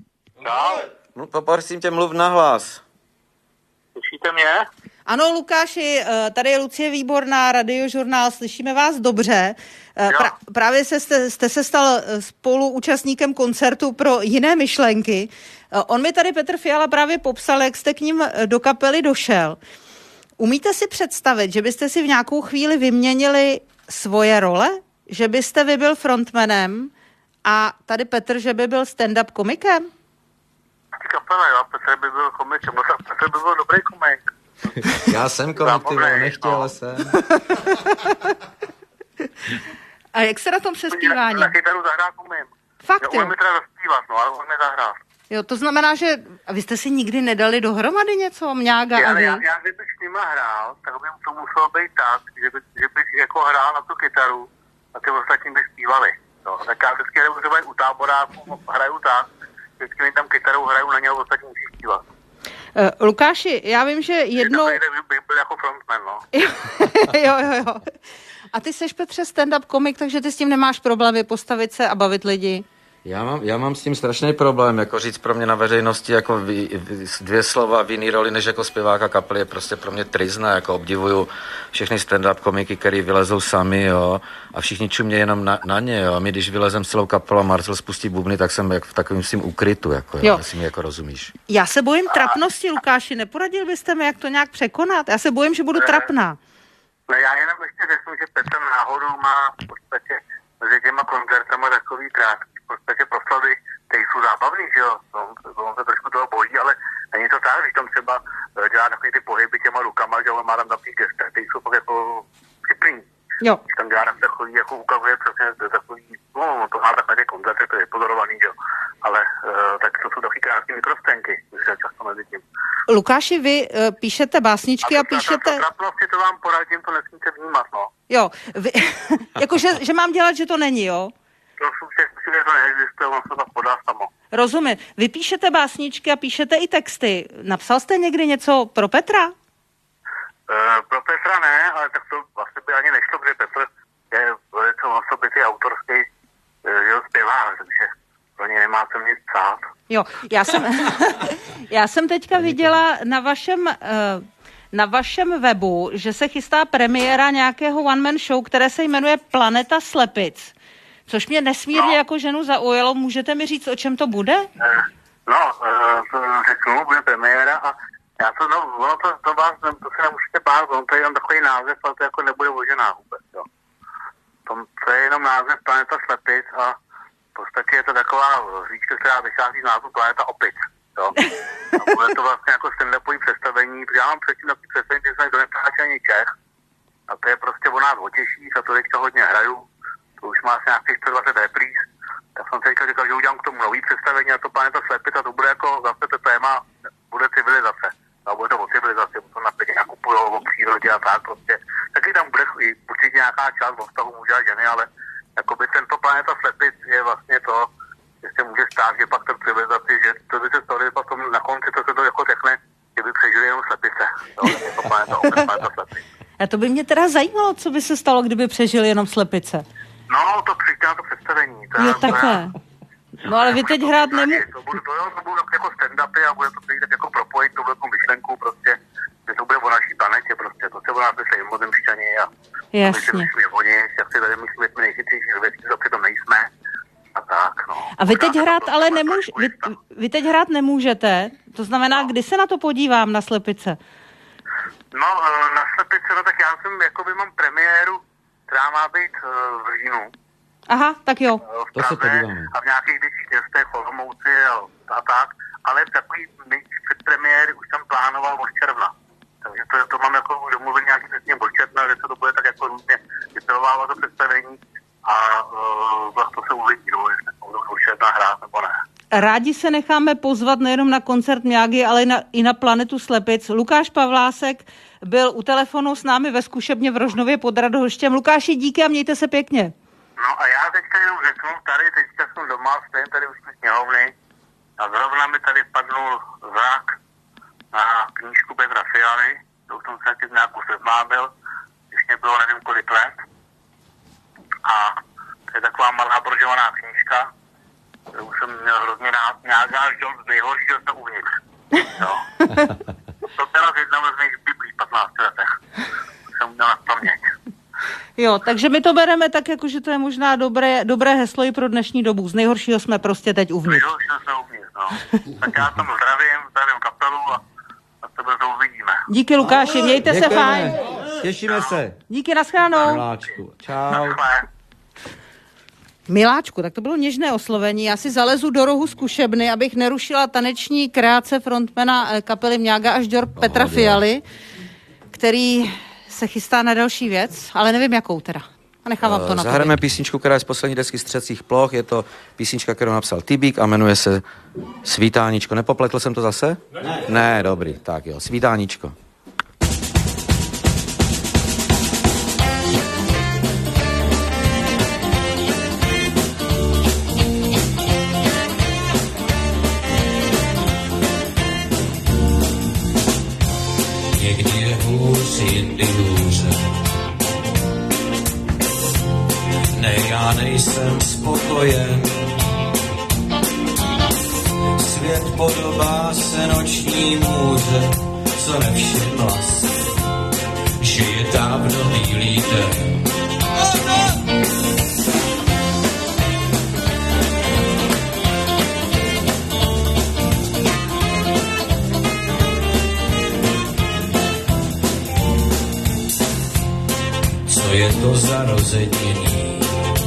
No. Poprosím tě, mluv nahlas. Slyšíte mě? Ano, Lukáši, tady je Lucie Výborná, Radiožurnál, slyšíme vás dobře. Pra, právě se jste, jste se stal spoluúčastníkem koncertu pro jiné myšlenky. On mi tady Petr Fiala právě popsal, jak jste k ním do kapely došel. Umíte si představit, že byste si v nějakou chvíli vyměnili svoje role? Že byste vy byl frontmanem a tady Petr, že by byl stand-up komikem? Ty kapele, jo, Petr by byl komikem, no tak Petr by byl dobrý komik. Já jsem komik, ty vole, nechtěl no. jsem. A jak se na tom přespívání? Na kytaru zahrát umím. Fakt jo? Umím mi teda zaspívat, no, ale umím mi zahrát. Jo, to znamená, že a vy jste si nikdy nedali dohromady něco, Mňága já, a vy? Já, já kdybych s nima hrál, tak by to muselo být tak, že, by, že bych jako hrál na tu kytaru a ty ostatní by zpívali. No, tak já vždycky hraju třeba u táboráku, hraju tak, vždycky mi tam kytarou hraju na něho, ostatní musí zpívat. Uh, Lukáši, já vím, že jednou... Bych by byl jako frontman, no. jo, jo, jo. A ty seš, Petře, stand-up komik, takže ty s tím nemáš problémy postavit se a bavit lidi? Já mám, já mám s tím strašný problém, jako říct pro mě na veřejnosti jako vy, vy, dvě slova v jiný roli než jako zpěváka kapely je prostě pro mě tryzna, jako obdivuju všechny stand-up komiky, který vylezou sami, jo, a všichni čumě jenom na, na ně, jo, a my když vylezem celou kapelu a Marcel spustí bubny, tak jsem jak v takovým svým ukrytu, jako, jo, jestli mi jako rozumíš. Já se bojím trapnosti, Lukáši, neporadil byste mi, jak to nějak překonat? Já se bojím, že budu ne, trapná. No já jenom ještě řeknu, že Petr náhodou má v podstatě mezi těma koncertama takový krátký v podstatě proslavy, které jsou zábavný, že jo, on, on se trošku toho bojí, ale není to tak, když tam třeba dělá takový ty pohyby těma rukama, že on má tam takový gester, které jsou pak jako vtipný. Jo. Když tam dělá tam takový, jako ukazuje přesně takový, no, to má tak na těch koncertech, to je pozorovaný, že jo, ale uh, tak to jsou takový krásný mikroscénky, když se často mezi tím. Lukáši, vy uh, píšete básničky a, a píšete... A trapnosti to vám poradím, to nesmíte vnímat, no. Jo, vy... jako, že, že mám dělat, že to není, jo? To jsou všechny, že to neexistuje, on se to podá samo. Rozumím. Vy píšete básničky a píšete i texty. Napsal jste někdy něco pro Petra? Uh, pro Petra ne, ale tak to vlastně by ani nešlo, protože Petr je velice osobitý autorský uh, zpěvák, takže pro ně nemá co nic psát. Jo, já jsem, já jsem teďka viděla na vašem, uh, na vašem webu, že se chystá premiéra nějakého one-man show, které se jmenuje Planeta slepic. Což mě nesmírně no. jako ženu zaujalo. Můžete mi říct, o čem to bude? No, to řeknu, bude premiéra a já to, no, ono to, to vás, to se nemusíte bát, ono to je jenom takový název, ale to jako nebude možná vůbec, jo. To, to je jenom název Planeta slepic a v podstatě je to taková říčka, která vychází z názvu Planeta opic, jo. A bude to vlastně jako stand-upový představení, protože já mám předtím takový představení, že jsem to nepřáčí ani Čech a to je prostě o nás otěší, a to teďka hodně hraju. To už má asi nějakých sto dvacet repríz, tak jsem teďka říkal, že udělám k tomu nový představení a to Planeta slepic a to bude jako zase to téma, bude civilizace. A bude to o civilizaci, bude to na pěkně nakupují o přírodě a tak prostě. Taky tam bude určitě nějaká část o vztahu muže a ženy, ale jakoby tento Planeta slepic je vlastně to, že se může stát, že pak ten civilizaci, že to by se stalo, že pak na konci to se to jako řekne, že by přežili jenom slepice. Jo, jako planeta, opět Planeta slepic. A to by mě teda zajímalo, co by se stalo, kdyby přežili jenom slepice. No, to přijde na to představení. To, jo, takhle. No ale vy teď hrát nemůžete. To bude, to, to bude jako stand-upy a bude to přijít jako propojit tuhle tu myšlenku prostě, že to bude o naší planetě prostě, to se o nás myslí mimozemšťani a my si myslíme o nich, jak si tady myslíme, jsme nejchytřejší věcí, co přitom nejsme a tak, no. A vy teď hrát ale nemůž, vy, vy teď hrát nemůžete, to znamená, no. Kdy se na to podívám, na slepice? No, na slepice, no tak já jsem, jakoby mám premiéru, která má být v říjnu. Aha, tak jo. V Praze a v nějakých větších městech, v Olomouci a, a tak, ale takový předpremiéry už jsem plánoval od června. Takže to, to mám jako domluvit nějaký přesně od června, že se to bude tak jako různě vypilovávat to představení a uh, to se uvidí, no, jestli to budu od června hrát nebo ne. Rádi se necháme pozvat nejenom na koncert Miyagi, ale i na, i na Planetu slepic. Lukáš Pavlásek byl u telefonu s námi ve zkušebně v Rožnově pod Radhoštěm. Lukáši, díky a mějte se pěkně. No a já teďka jenom řeknu, tady teďka jsem doma, stojím tady už z knihovny a zrovna mi tady padnul zrak na knížku Petra Fialy, to jsem se taky nějakou seznámil, když mě bylo nevím kolik let. A to je taková malá prožovaná knížka, kterou jsem měl hrozně rád, nějak až děl z nejhoršího se uvnitř. Jo. To byla jedna z mých biblí v patnácti letech. To jsem měl na paměť. Jo, takže my to bereme tak, jako že to je možná dobré, dobré heslo i pro dnešní dobu. Z nejhoršího jsme prostě teď uvnitř. Z nejhoršího jsme uvnitř, no. Tak já tam zdravím, zdravím kapelu a, a tebe to uvidíme. Díky, Lukáši, mějte Děkujeme. se fajn. Těšíme se. Díky, nashledanou. Miláčku, čau. Miláčku, tak to bylo něžné oslovení. Já si zalezu do rohu zkušebny, abych nerušila taneční kreace frontmana kapely Mňága až Džor Petra Fialy, který se chystá na další věc, ale nevím jakou teda. A nechám vám to na to. Zahrajeme písničku, která je z poslední desky Střecích ploch. Je to písnička, kterou napsal Tybík a jmenuje se Svítáníčko. Nepopletl jsem to zase? Ne. Ne, dobrý. Tak jo, Svítáníčko. Někdy je hůř, jindy hůře. Ne, já nejsem spokojen. Svět podobá se noční můře, co nevšimla si, že je dávno bílý den. Co je to za rozenění,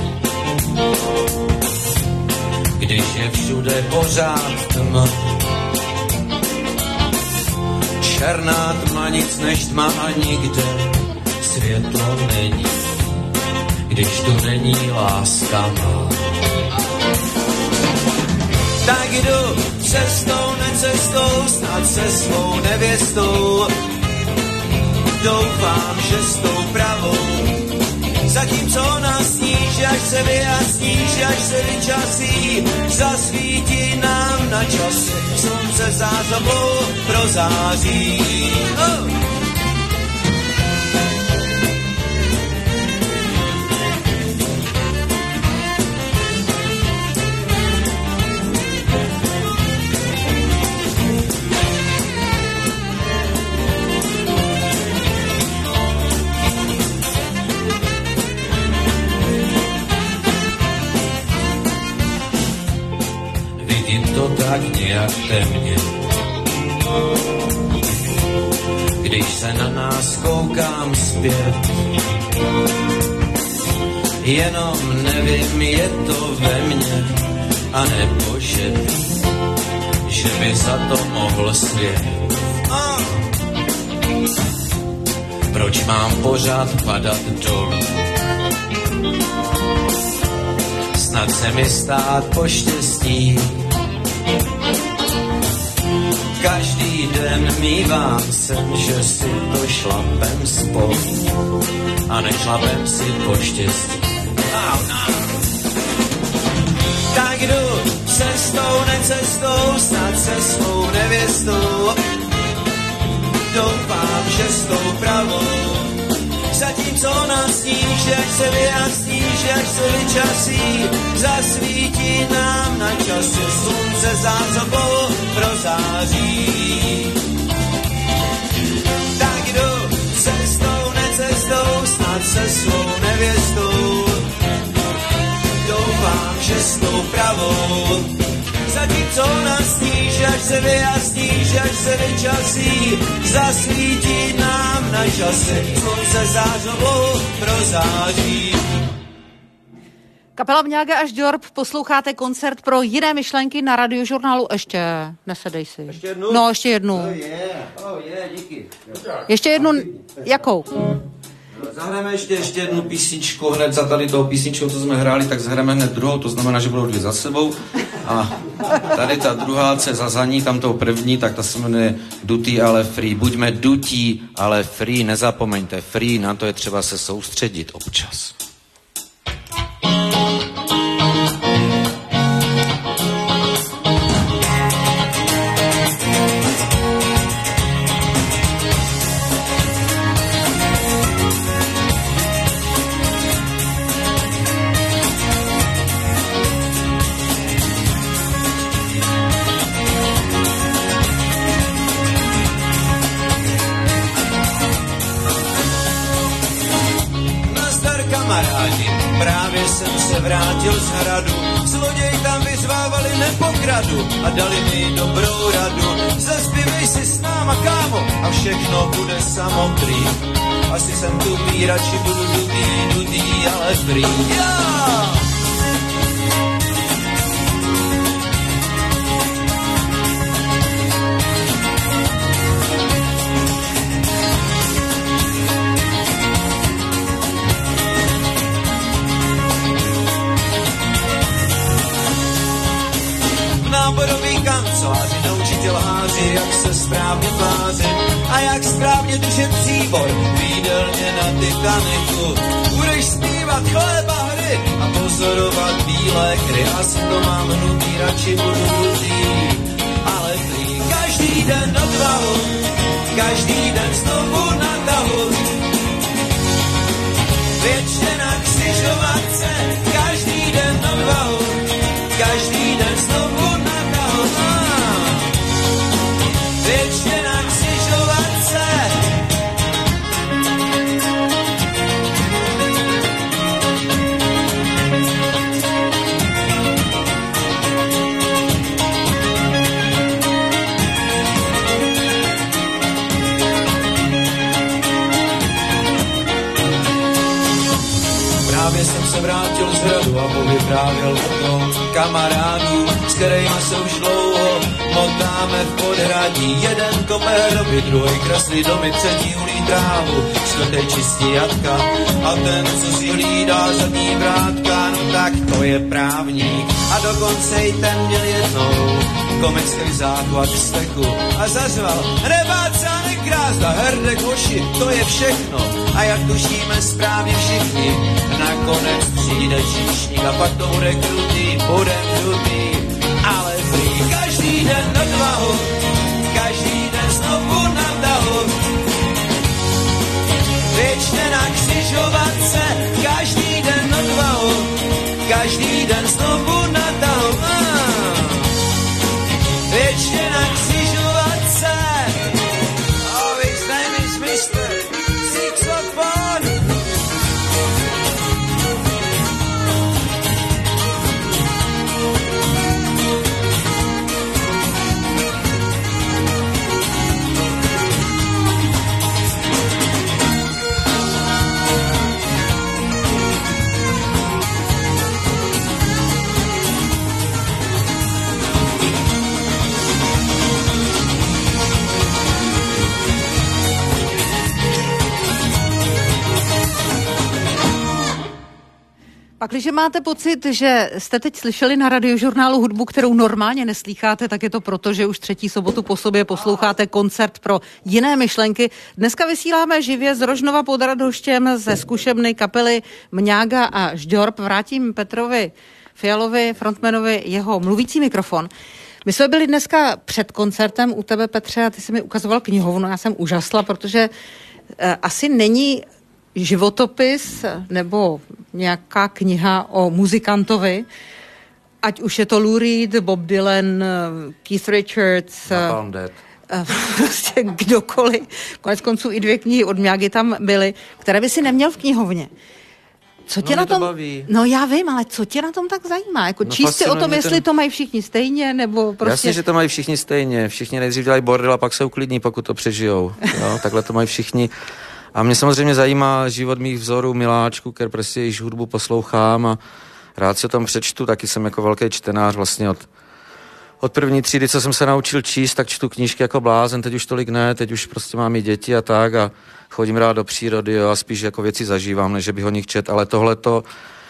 když je všude pořád tma? Černá tma, nic než tma a nikde světlo není, když tu není láska má. Tak jdu cestou, necestou, cestou, snad se svou nevěstou. Doufám, že s tou pravou. Zatímco nás sníž, až se vyjasníš, až se vyčasí, zasvítí nám na čas, slunce zářobou prozáří. Oh! Tak nějak temně, když se na nás koukám zpět. Jenom nevím, je to ve mně, a nebo že, že by za to mohl svět. A proč mám pořád padat dolů? Snad se mi stát poštěstí. Každý den mívám sen, že si to šlapem spod a nešlapem si po štěstí. Oh, no. Tak jdu cestou, necestou, snad se svou nevěstou. Doufám, že s tou pravou. Zatímco nás sníš, jak se vyjasníš, jak se vyčasí, zasvítí nám na čase, slunce zářobou prozáří. Tak jdu cestou, necestou, snad se svou nevěstou. Doufám, že s tou pravou. Zatímco nás sníš, až se vyjasníš, až se vyčasí, zasvítí nám na čase, slunce zářobou prozáří. Kapela Mňága až Džorb, posloucháte koncert pro jiné myšlenky na Radiožurnálu. Ještě, nesedej si. Ještě jednu? No, ještě jednu. Oh yeah, oh yeah, díky. Ještě jednu, jakou? Zahrajeme ještě, ještě jednu písničku, hned za tady toho písničku, co jsme hráli, tak zahrajeme hned druhou, to znamená, že budou dvě za sebou. A tady ta druhá, co je za ní, tam tou první, tak ta se jmenuje Dutý, ale free. Buďme dutí, ale free, nezapomeňte, free, na to je třeba se soustředit občas. Právě jsem se vrátil z hradu, zloděj tam vyzvávali nepokradu a dali mi dobrou radu. Zaspívej si s náma, kámo, a všechno bude samoprý. Asi jsem tupý, radši budu dutý, dutý, ale free. Yeah! Náborový kanceláři naučí lháři, jak se správně tvářit a jak správně držet příbor v jídelně na Titaniku. Budeš zpívat chleba hry a pozorovat bílé kry. Asi to mám hnutý, radši budu hnutý, ale free. Každý den odvahu, každý den znovu na tahu. Věčně na křižovatce, každý den odvahu, každý den znovu na tahu. Věčně na křižovatce. Právě jsem se vrátil z hradu a povyprávěl o tom kamarádu, s kterejma se už dlouho motáme v podhradí. Jeden kope hroby, druhý kreslí domy, třetí hulí trávu, čtvrtý čistí jatka a ten, co si hlídá zadní vrátka, no tak to je právník. A dokonce i ten měl jednou komický záchvat v steku a zařval: Rebáca nekrásna, herdek hoši, to je všechno. A jak tušíme správně všichni, nakonec přijde číšník a pak to bude krutý, bude krutý. Ale prý každý den odvahu, každý den znovu na tahu. Věčně na křižovatce, každý den odvahu, každý den znovu na tahu. Věčně na křižovatce. Oh, his name is mister Saxophone. Pakliže máte pocit, že jste teď slyšeli na Radiožurnálu hudbu, kterou normálně neslýcháte, tak je to proto, že už třetí sobotu po sobě posloucháte koncert pro jiné myšlenky. Dneska vysíláme živě z Rožnova pod Radhoštěm ze zkušebny kapely Mňága a Žďorb. Vrátím Petrovi Fialovi, frontmanovi, jeho mluvící mikrofon. My jsme byli dneska před koncertem u tebe, Petře, a ty jsi mi ukazoval knihovnu. Já jsem úžasla, protože eh, asi není životopis nebo nějaká kniha o muzikantovi, ať už je to Lou Reed, Bob Dylan, Keith Richards, prostě kdokoliv. Konec konců i dvě knihy od Mňágy tam byly, které by si neměl v knihovně. Co tě no, na tom... To baví. No já vím, ale co tě na tom tak zajímá? Jako no, číst si o tom, jestli ten... to mají všichni stejně, nebo prostě... Jasně, že to mají všichni stejně. Všichni nejdřív dělají bordel a pak se uklidní, pokud to přežijou. Jo? Takhle to mají všichni. A mě samozřejmě zajímá život mých vzorů, miláčků, který prostě již hudbu poslouchám a rád se tam přečtu, taky jsem jako velký čtenář vlastně od, od první třídy, co jsem se naučil číst, tak čtu knížky jako blázen, teď už tolik ne, teď už prostě mám i děti a tak a chodím rád do přírody, jo, a spíš jako věci zažívám, než bych o nich čet, ale tohleto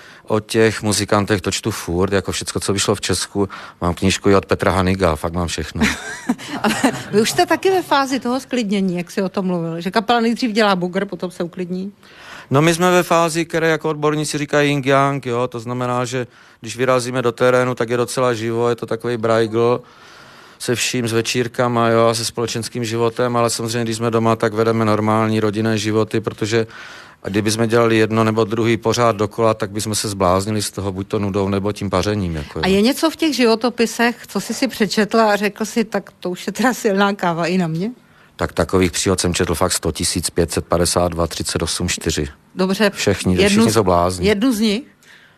o těch muzikantech to čtu furt, jako všecko, co vyšlo v Česku. Mám knížku i od Petra Haniga, fakt mám všechno. Ale vy už jste taky ve fázi toho sklidnění, jak jsi o tom mluvil, že kapela nejdřív dělá bugr, potom se uklidní? No my jsme ve fázi, které jako odborníci říkají yin-yang, jo, to znamená, že když vyrazíme do terénu, tak je docela živo, je to takový brajgl se vším, s večírkama, jo, a se společenským životem, ale samozřejmě, když jsme doma, tak vedeme normální rodinné životy, protože a kdybychom dělali jedno nebo druhý pořád dokola, tak bychom se zbláznili z toho, buď to nudou, nebo tím pařením. Jako, a je něco v těch životopisech, co jsi si přečetla a řekl si, tak to už je teda silná káva i na mě? Tak takových příhod jsem četl fakt sto tisíc pět set padesát dva, třicet osm, čtyři. Dobře. Všichni, všichni jsou blázni. Jednu z nich?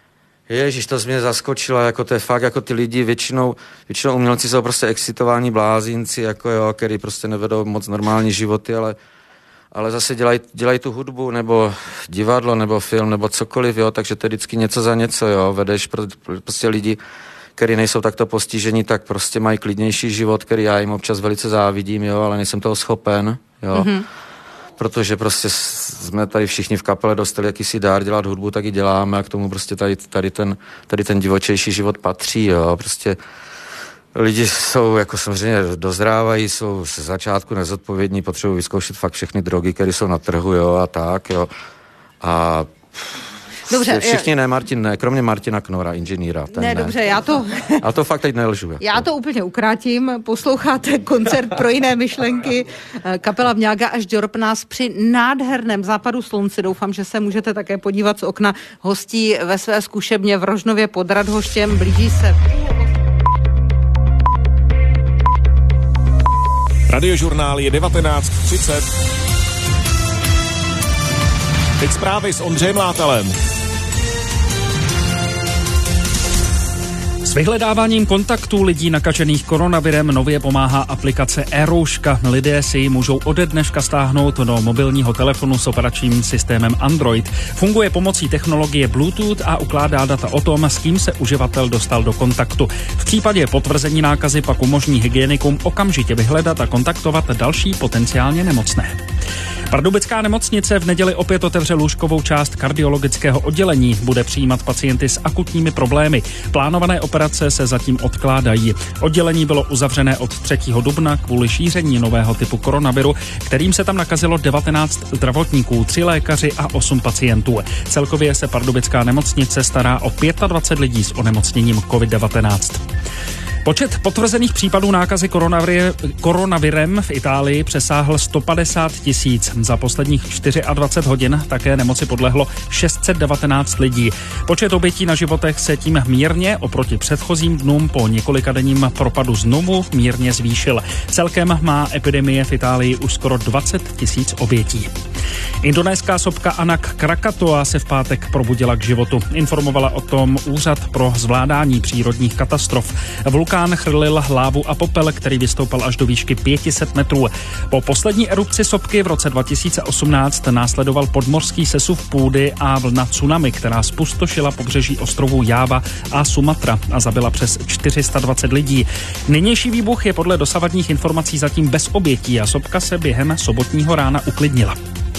Ježiš, to mě zaskočilo, jako to je fakt, jako ty lidi, většinou, většinou umělci jsou prostě excitovaní blázinci, jako jo, který prostě nevedou moc normální životy, ale ale zase dělají dělaj tu hudbu, nebo divadlo, nebo film, nebo cokoliv, jo, takže to je vždycky něco za něco, jo, vedeš pro, prostě lidi, kteří nejsou takto postiženi, tak prostě mají klidnější život, který já jim občas velice závidím, jo, ale nejsem toho schopen, jo, mm-hmm. protože prostě jsme tady všichni v kapele dostali jakýsi dár dělat hudbu, tak ji děláme a k tomu prostě tady, tady, ten, tady ten divočejší život patří, jo, prostě lidi jsou, jako samozřejmě dozrávají, jsou ze začátku nezodpovědní, potřebují vyzkoušet fakt všechny drogy, které jsou na trhu, jo, a tak, jo. A dobře, všichni je... ne, Martin ne, kromě Martina Knora, inženýra. Ten ne, ne, dobře, já to... A to fakt teď nelžu. Jako. Já to úplně ukrátím. Posloucháte koncert pro jiné myšlenky. Kapela Mňága a Žďorb nás při nádherném západu slunce, doufám, že se můžete také podívat z okna, hostí ve své zkušebně v Rožnově pod Radhoštěm. Blíží se... Radiožurnál je devatenáct třicet. Teď zprávy s Ondřejem Látalem. S vyhledáváním kontaktů lidí nakažených koronavirem nově pomáhá aplikace e-rouška. Lidé si ji můžou ode dneška stáhnout do mobilního telefonu s operačním systémem Android. Funguje pomocí technologie Bluetooth a ukládá data o tom, s kým se uživatel dostal do kontaktu. V případě potvrzení nákazy pak umožní hygienikům okamžitě vyhledat a kontaktovat další potenciálně nemocné. Pardubická nemocnice v neděli opět otevře lůžkovou část kardiologického oddělení. Bude přijímat pacienty s akutními problémy. Plánované operace se zatím odkládají. Oddělení bylo uzavřené od třetího dubna kvůli šíření nového typu koronaviru, kterým se tam nakazilo devatenáct zdravotníků, tři lékaři a osm pacientů. Celkově se Pardubická nemocnice stará o dvacet pět lidí s onemocněním covid devatenáct. Počet potvrzených případů nákazy koronavirem v Itálii přesáhl sto padesát tisíc. Za posledních dvacet čtyři hodin také nemoci podlehlo šest set devatenáct lidí. Počet obětí na životech se tím mírně oproti předchozím dnům po několikadenním propadu znovu mírně zvýšil. Celkem má epidemie v Itálii už skoro dvacet tisíc obětí. Indonéská sopka Anak Krakatoa se v pátek probudila k životu. Informovala o tom Úřad pro zvládání přírodních katastrof. Vulkán chrlil lávu a popel, který vystoupal až do výšky pět set metrů. Po poslední erupci sopky v roce dva tisíce osmnáct následoval podmořský sesuv půdy a vlna tsunami, která zpustošila pobřeží ostrovů Jáva a Sumatra a zabila přes čtyři sta dvacet lidí. Nynější výbuch je podle dosavadních informací zatím bez obětí a sopka se během sobotního rána uklidnila.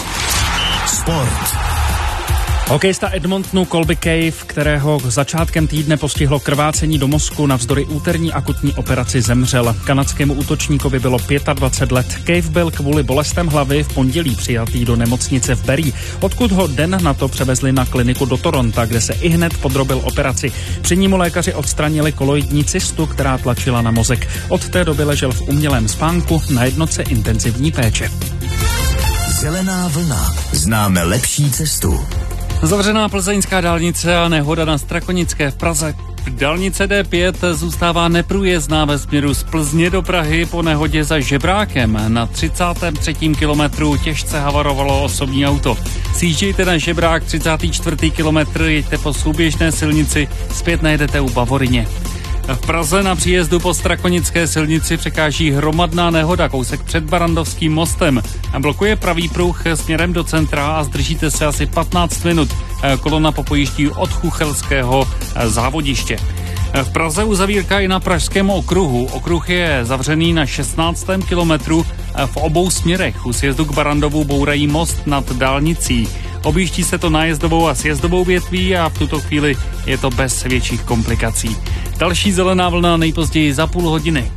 Sport. Hokejista Edmontonu Colby Cave, kterého začátkem týdne postihlo krvácení do mozku navzdory úterní akutní operaci, zemřel. Kanadskému útočníkovi bylo dvacet pět let. Cave byl kvůli bolestem hlavy v pondělí přijatý do nemocnice v Barrie, odkud ho den na to převezli na kliniku do Toronta, kde se ihned podrobil operaci. Při ní mu lékaři odstranili koloidní cystu, která tlačila na mozek. Od té doby ležel v umělém spánku na jednotce intenzivní péče. Zelená vlna. Známe lepší cestu. Zavřená plzeňská dálnice a nehoda na Strakonické v Praze. Dálnice D pět zůstává neprůjezdná ve směru z Plzně do Prahy po nehodě za Žebrákem. Na třicátém třetím kilometru těžce havarovalo osobní auto. Sjíždějte na Žebrák, třicátý čtvrtý kilometr, jeďte po souběžné silnici, zpět najdete u Bavoryně. V Praze na příjezdu po Strakonické silnici překáží hromadná nehoda kousek před Barandovským mostem. Blokuje pravý pruh směrem do centra a zdržíte se asi patnáct minut. Kolona popojíždí od Chuchelského závodiště. V Praze uzavírka i na Pražském okruhu. Okruh je zavřený na šestnáctém kilometru v obou směrech. U sjezdu k Barandovu bourají most nad dálnicí. Objíždí se to nájezdovou a sjezdovou větví a v tuto chvíli je to bez větších komplikací. Další zelená vlna nejpozději za půl hodiny.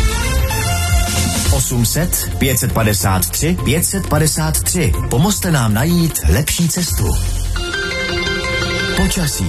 osm set, pět set padesát tři, pět set padesát tři. Pomozte nám najít lepší cestu. Počasí.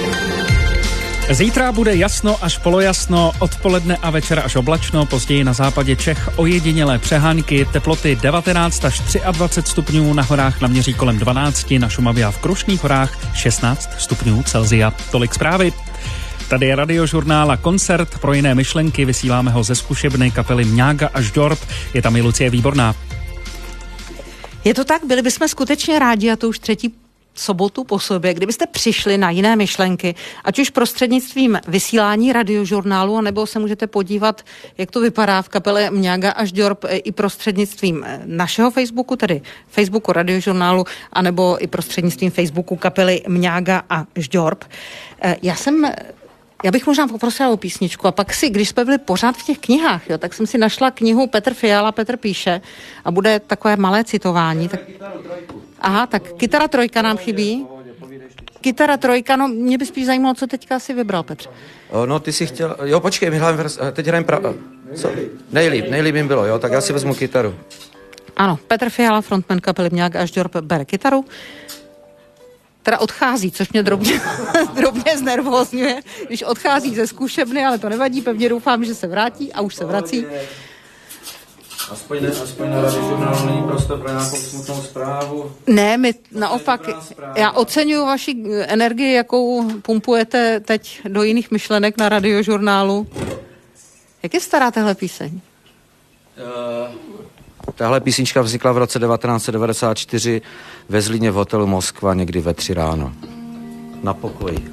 Zítra bude jasno až polojasno, odpoledne a večer až oblačno, později na západě Čech ojedinělé přehánky, teploty devatenáct až dvacet tři stupňů, na horách naměří kolem dvanáct, na Šumavě a v Krušných horách šestnáct stupňů Celsia. Tolik zprávy. Tady je Radiožurnál a koncert pro jiné myšlenky, vysíláme ho ze zkušebny kapely Mňága a Žďorb, je tam i Lucie Výborná. Je to tak, byli bychom skutečně rádi, a to už třetí sobotu po sobě, kdybyste přišli na jiné myšlenky, ať už prostřednictvím vysílání Radiožurnálu, nebo se můžete podívat, jak to vypadá v kapele Mňága a Žďorb i prostřednictvím našeho Facebooku, tedy Facebooku Radiožurnálu, anebo i prostřednictvím Facebooku kapely Mňága a Žďorb. Já jsem Já bych možná poprosila o písničku a pak si, když jsme byli pořád v těch knihách, jo, tak jsem si našla knihu Petr Fiala, Petr píše a bude takové malé citování. Tak... Aha, tak kytara trojka nám chybí. Kytara trojka, no mě by spíš zajímalo, co teďka si vybral, Petr. O, no ty si chtěl, jo počkej, my hrajeme, teď hrajeme pra... Co? Nejlíp, nejlíp jim bylo, jo, tak já si vezmu kytaru. Ano, Petr Fiala, frontman kapely Mňága a Žďorb, bere kytaru. Teda odchází, což mě drobně, drobně znervózňuje, když odchází ze zkušebny, ale to nevadí, pevně doufám, že se vrátí a už se vrací. Aspoň, ne, aspoň na Radiožurnálu není prostor pro nějakou smutnou zprávu. Ne, my naopak, já oceňuji vaši energii, jakou pumpujete teď do jiných myšlenek na Radiožurnálu. Jak je stará tahle píseň? Uh... Tahle písnička vznikla v roce devatenáct set devadesát čtyři ve Zlíně v hotelu Moskva někdy ve tři ráno. Na pokoji.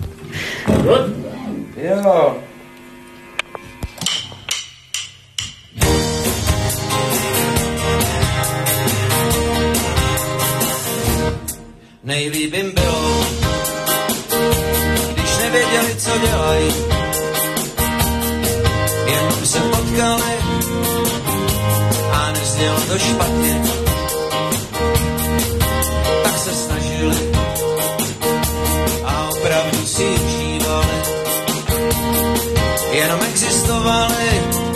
Jo. Nejlíp jim bylo, když nevěděli, co dělají, jenom se potkali a neznělo to špatně. jenom existovaly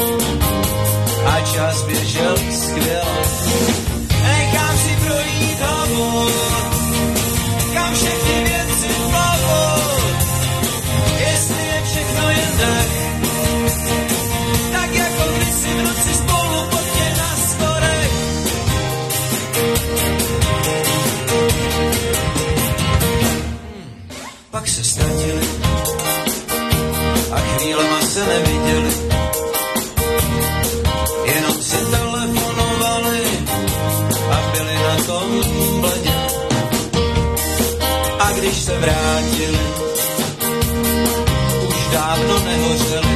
a čas běžel skvěle. Nechám si projít hlavu, kam všechny věci plavou, jestli je všechno jen dech, tak jako kdysi v noci spolu potě na schodech. Pak se ztratili a chvílema se neviděli, jenom si telefonovali a byli na tom bledě. A když se vrátili, už dávno nehořeli,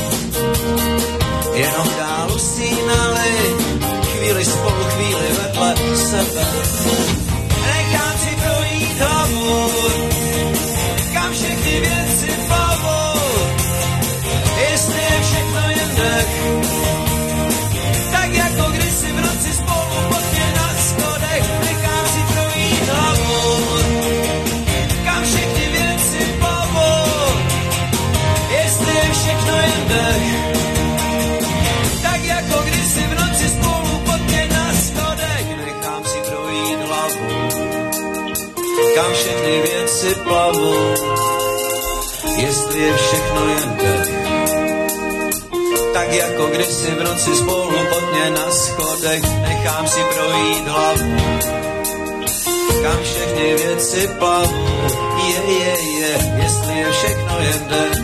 jenom dál usínali, chvíli spolu, chvíli vedle sebe. Nechám si projít hlavu, kam všechny věci plavou, jestli je všechno jen dech, tak jako kdysi v noci spolu potě na schodech. Nechám si projít hlavu, kam všechny věci plavou, jestli je všechno jen dech, tak jako kdysi v noci spolu potě na schodech. Nechám si projít hlavu, kam všechny věci plavou, jestli je všechno jen dech, tak jako kdysi v noci spolu potně na schodech. Nechám si projít hlavu, kam všechny věci plavou, je, je, je, jestli je všechno jen dech,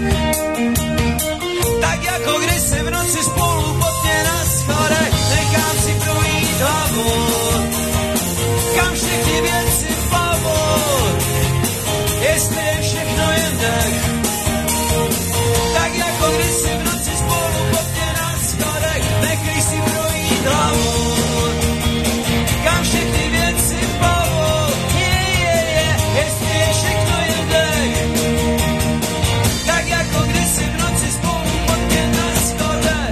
tak jako kdysi v noci spolu potně na schodech. Nechám si projít hlavu, kam všechny věci plavou, jestli je všechno jen dech, tak jako kdysi v noci spolu potě na schodech. Nechej si projít hlavu, kam všechny věci plavou, je, je, je, jestli je všechno jen dech, tak jako kdysi v noci spolu potě na schodech.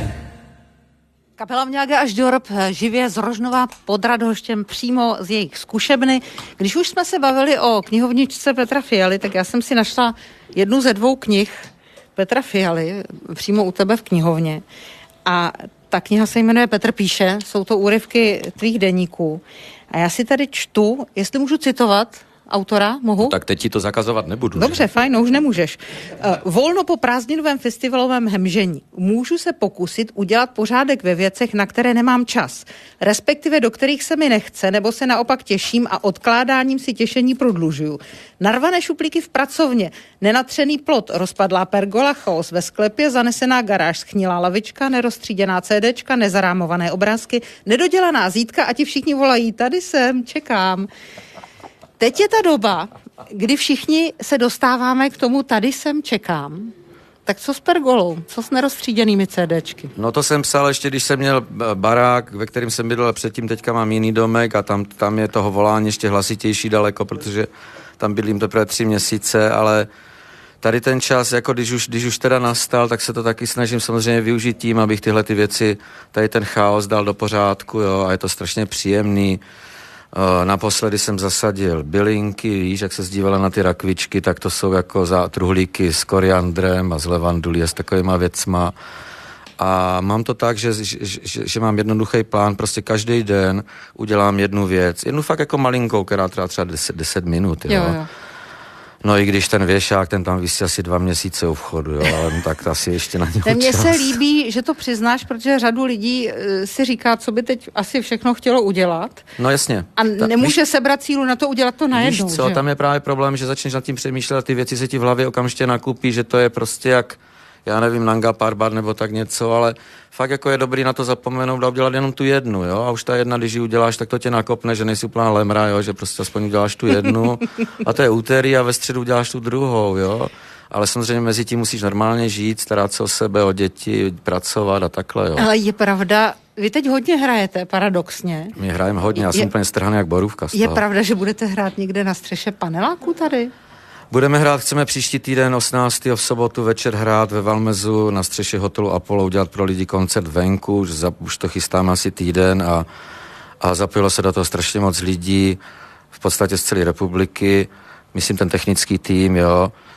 Kapela Mňága až do Rob živě z Rožnova pod Radhoštěm přímo z jejich zkušebny. Když už jsme se bavili o knihovničce Petra Fialy, tak já jsem si našla jednu ze dvou knih Petra Fialy přímo u tebe v knihovně. A ta kniha se jmenuje Petr píše, jsou to úryvky tvých deníků. A já si tady čtu, jestli můžu citovat autora, mohu? No, tak teď ti to zakazovat nebudu. Dobře, že? fajn, no už nemůžeš. Uh, volno po prázdninovém festivalovém hemžení. Můžu se pokusit udělat pořádek ve věcech, na které nemám čas, respektive do kterých se mi nechce, nebo se naopak těším a odkládáním si těšení prodlužuju. Narvané šuplíky v pracovně, nenatřený plot, rozpadlá pergola, chaos ve sklepě, zanesená garáž, schnilá lavička, nerozstříděná CDčka, nezarámované obrázky, nedodělaná zítka a ti všichni volají, tady jsem, čekám. Teď je ta doba, kdy všichni se dostáváme k tomu, tady jsem, čekám. Tak co s pergolou? Co s nerozstříděnými CDčky? No to jsem psal ještě, když jsem měl barák, ve kterém jsem bydlel předtím, teďka mám jiný domek a tam, tam je toho volání ještě hlasitější daleko, protože tam bydlím teprve tři měsíce, ale tady ten čas, jako když už, když už teda nastal, tak se to taky snažím samozřejmě využít tím, abych tyhle ty věci, tady ten chaos dal do pořádku, jo, a je to strašně příjemný. Naposledy jsem zasadil bylinky, víš, jak se zdívala na ty rakvičky, tak to jsou jako za truhlíky s koriandrem a s levandulí a s takovýma věcma. A mám to tak, že, že, že, že mám jednoduchý plán, prostě každý den udělám jednu věc, jednu fakt jako malinkou, která trvá třeba deset minut, jo. jo, jo. No i když ten věšák, ten tam visí asi dva měsíce u vchodu, jo, ale no, tak asi ještě na něho čas. Mně se líbí, že to přiznáš, protože řadu lidí si říká, co by teď asi všechno chtělo udělat. No jasně. A Ta, nemůže víš, sebrat sílu na to udělat to najednou. Víš co, že? Tam je právě problém, že začneš nad tím přemýšlet a ty věci se ti v hlavě okamžitě nakupí, že to je prostě jak, já nevím, Nanga Parbat nebo tak něco, ale fakt jako je dobrý na to zapomenout a udělat jenom tu jednu, jo, a už ta jedna, když ji uděláš, tak to tě nakopne, že nejsi úplná lemra, jo, že prostě aspoň uděláš tu jednu a to je úterý a ve středu uděláš tu druhou, jo, ale samozřejmě mezi tím musíš normálně žít, starat se o sebe, o děti, pracovat a takhle, jo. Ale je pravda, vy teď hodně hrajete, paradoxně. My hrajeme hodně, já jsem je, úplně strhaný jak borůvka z toho. Je pravda, že budete hrát někde na střeše paneláku tady? Budeme hrát, chceme příští týden osmnáctého v sobotu večer hrát ve Valmezu na střeše hotelu Apollo, udělat pro lidi koncert venku, už, za, už to chystáme asi týden a, a zapojilo se do toho strašně moc lidí, v podstatě z celé republiky, myslím ten technický tým, jo.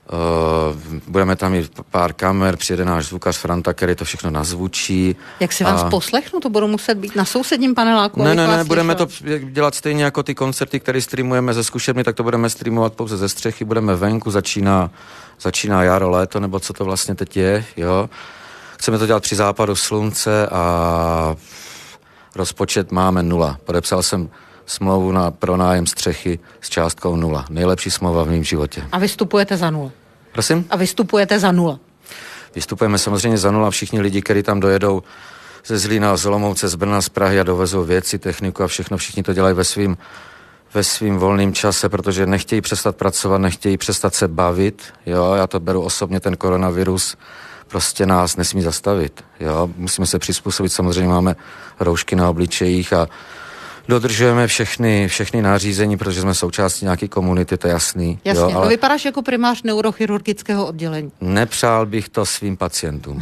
Uh, budeme tam mít pár kamer, přijede náš zvukař Franta, který to všechno nazvučí. Jak si vás a... poslechnu? To budou muset být na sousedním paneláku? Ne, ne, ne, budeme to dělat stejně jako ty koncerty, které streamujeme ze zkušebny, tak to budeme streamovat pouze ze střechy, budeme venku, začíná, začíná jaro, léto, nebo co to vlastně teď je, jo. Chceme to dělat při západu slunce a rozpočet máme nula. Podepsal jsem smlouvu na pronájem střechy s částkou nula. Nejlepší smlouva v mém životě. A vystupujete za nula? Prosím? A vystupujete za nula? Vystupujeme samozřejmě za nula. Všichni lidi, kteří tam dojedou ze Zlína, z Olomouce, z Brna, z Prahy a dovezou věci, techniku a všechno, všichni to dělají ve svým, ve svým volném čase, protože nechtějí přestat pracovat, nechtějí přestat se bavit. Jo, já to beru osobně, ten koronavirus prostě nás nesmí zastavit. Jo, musíme se přizpůsobit, samozřejmě máme roušky na obličejích a dodržujeme všechny, všechny nařízení, protože jsme součástí nějaké komunity, to je jasný. Jasně, jo, ale no vypadáš jako primář neurochirurgického oddělení. Nepřál bych to svým pacientům.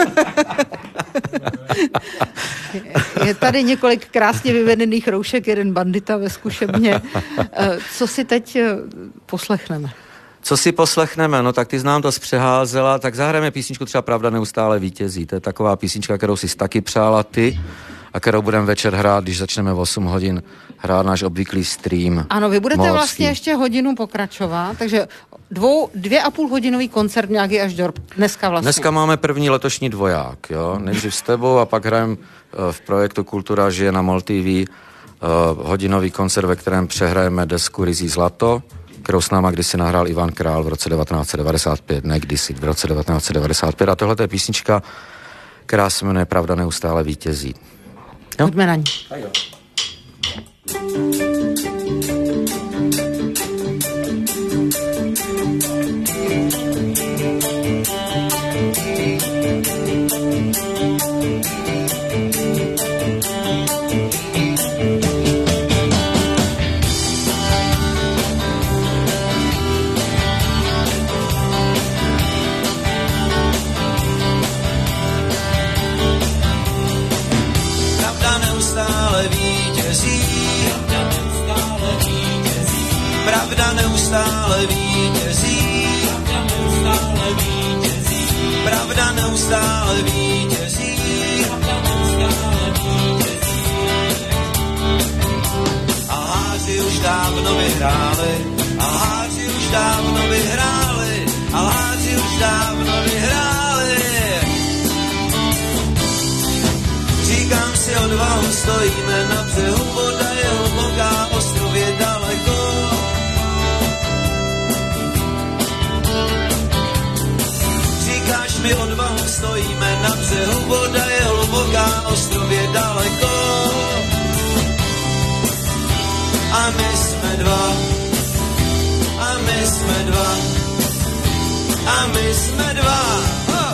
Je tady několik krásně vyvedených roušek, jeden bandita ve zkušebně. Co si teď poslechneme? Co si poslechneme? No tak ty znám to zpřeházela, tak zahrajeme písničku třeba Pravda neustále vítězí. To je taková písnička, kterou si taky přála ty a kterou budeme večer hrát, když začneme v osm hodin hrát náš obvyklý stream. Ano, vy budete Moravský. Vlastně ještě hodinu pokračovat, takže dvou, dvě a půl hodinový koncert nějaký až do dneska vlastně. Dneska máme první letošní dvoják, jo. Nejdřív s tebou a pak hrajeme v projektu Kultura žije na MOL T V uh, hodinový koncert, ve kterém přehrajeme desku Ryzí zlato, kterou s náma kdysi nahrál Ivan Král v roce devatenáct set devadesát pět, ne kdysi, v roce devatenáct set devadesát pět. A tohle je písnička, která se jmenuje Pravda neustále vítězí. Jo? Pojďme na ní. Pravda neustále vítězí, pravda neustále vítězí, a lháři už dávno vyhráli, a lháři už dávno vyhráli, a lháři už dávno vyhráli. Říkám si odvahu, stojíme na břehu, voda je hluboká, ostrov je daleko. Říkáš mi odvahu, stojíme na břehu, voda je hluboká, ostrov je daleko. A my jsme dva, a my jsme dva, a my jsme dva. Oh.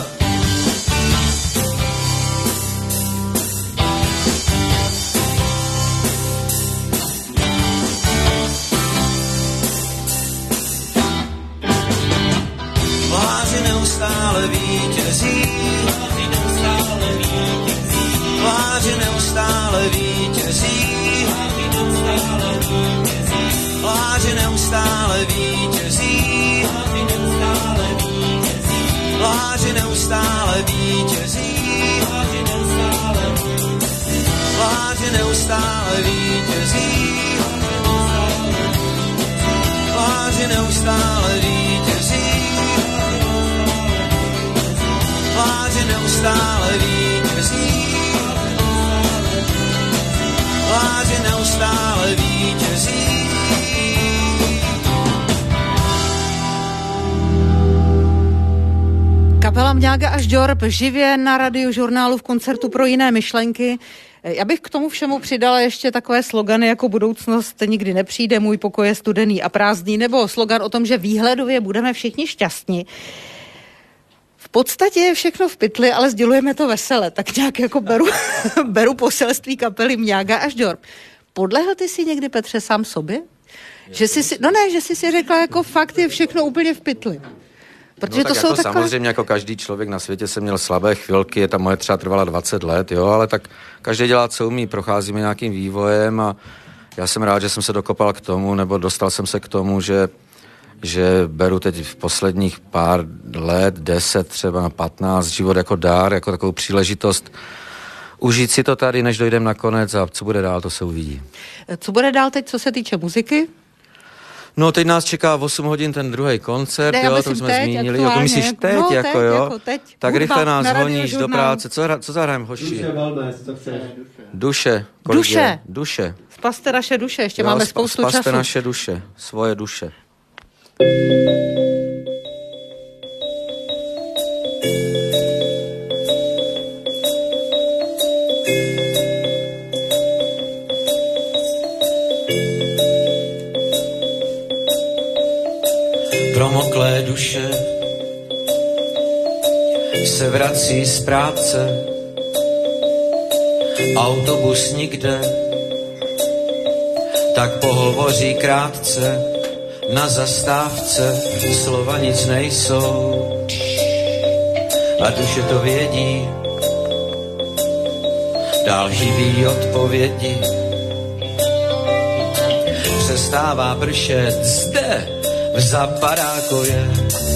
Lháři neustále vítězí, lháři neustále vítězí, lháři neustále vítězí, lháři neustále vítězí, lháři neustále vítězí, lháři neustále vítězí. Lháři neustále vítězí, lháři neustále vítězí. Kapela Mňága až Džorb živě na Radiožurnálu v koncertu Pro jiné myšlenky. Já bych k tomu všemu přidala ještě takové slogany jako budoucnost nikdy nepřijde, můj pokoj je studený a prázdný, nebo slogan o tom, že výhledově budeme všichni šťastní. V podstatě je všechno v pytli, ale sdělujeme to vesele, tak nějak jako beru, beru poselství kapely Mňága až Džorb. Podlehl ty si někdy, Petře, sám sobě? Že jsi si, no ne, že jsi si řekla, jako fakt je všechno úplně v pytli. Protože no, to tak jsou jako takové... samozřejmě jako každý člověk na světě jsem měl slabé chvilky, je ta moje třeba trvala dvacet let, jo, ale tak každý dělá, co umí, procházíme nějakým vývojem a já jsem rád, že jsem se dokopal k tomu, nebo dostal jsem se k tomu, že že beru teď v posledních pár let, deset, třeba patnáct, život jako dár, jako takovou příležitost užít si to tady, než dojdem na konec a co bude dál, to se uvidí. Co bude dál teď, co se týče muziky? No, teď nás čeká v osm hodin ten druhý koncert, ne, jo, to jsme teď, zmínili. Jo, to myslíš teď, no, jako teď, jo? Jako teď. Tak Hudba, rychle nás honíš do práce. Co, co zahrajeme, hoši? Duše, Valmes, co chceš? Duše. Kolik Duše. Je? Duše. Spaste naše duše, ještě jo, máme sp- spoustu spaste času. Spaste naše duše, svoje duše. Promoklé duše se vrací z práce, autobus nikde, tak pohovoří krátce, na zastávce slova nic nejsou a duše to vědí, dál chybí odpovědi, přestává pršet zde v Zapadákově,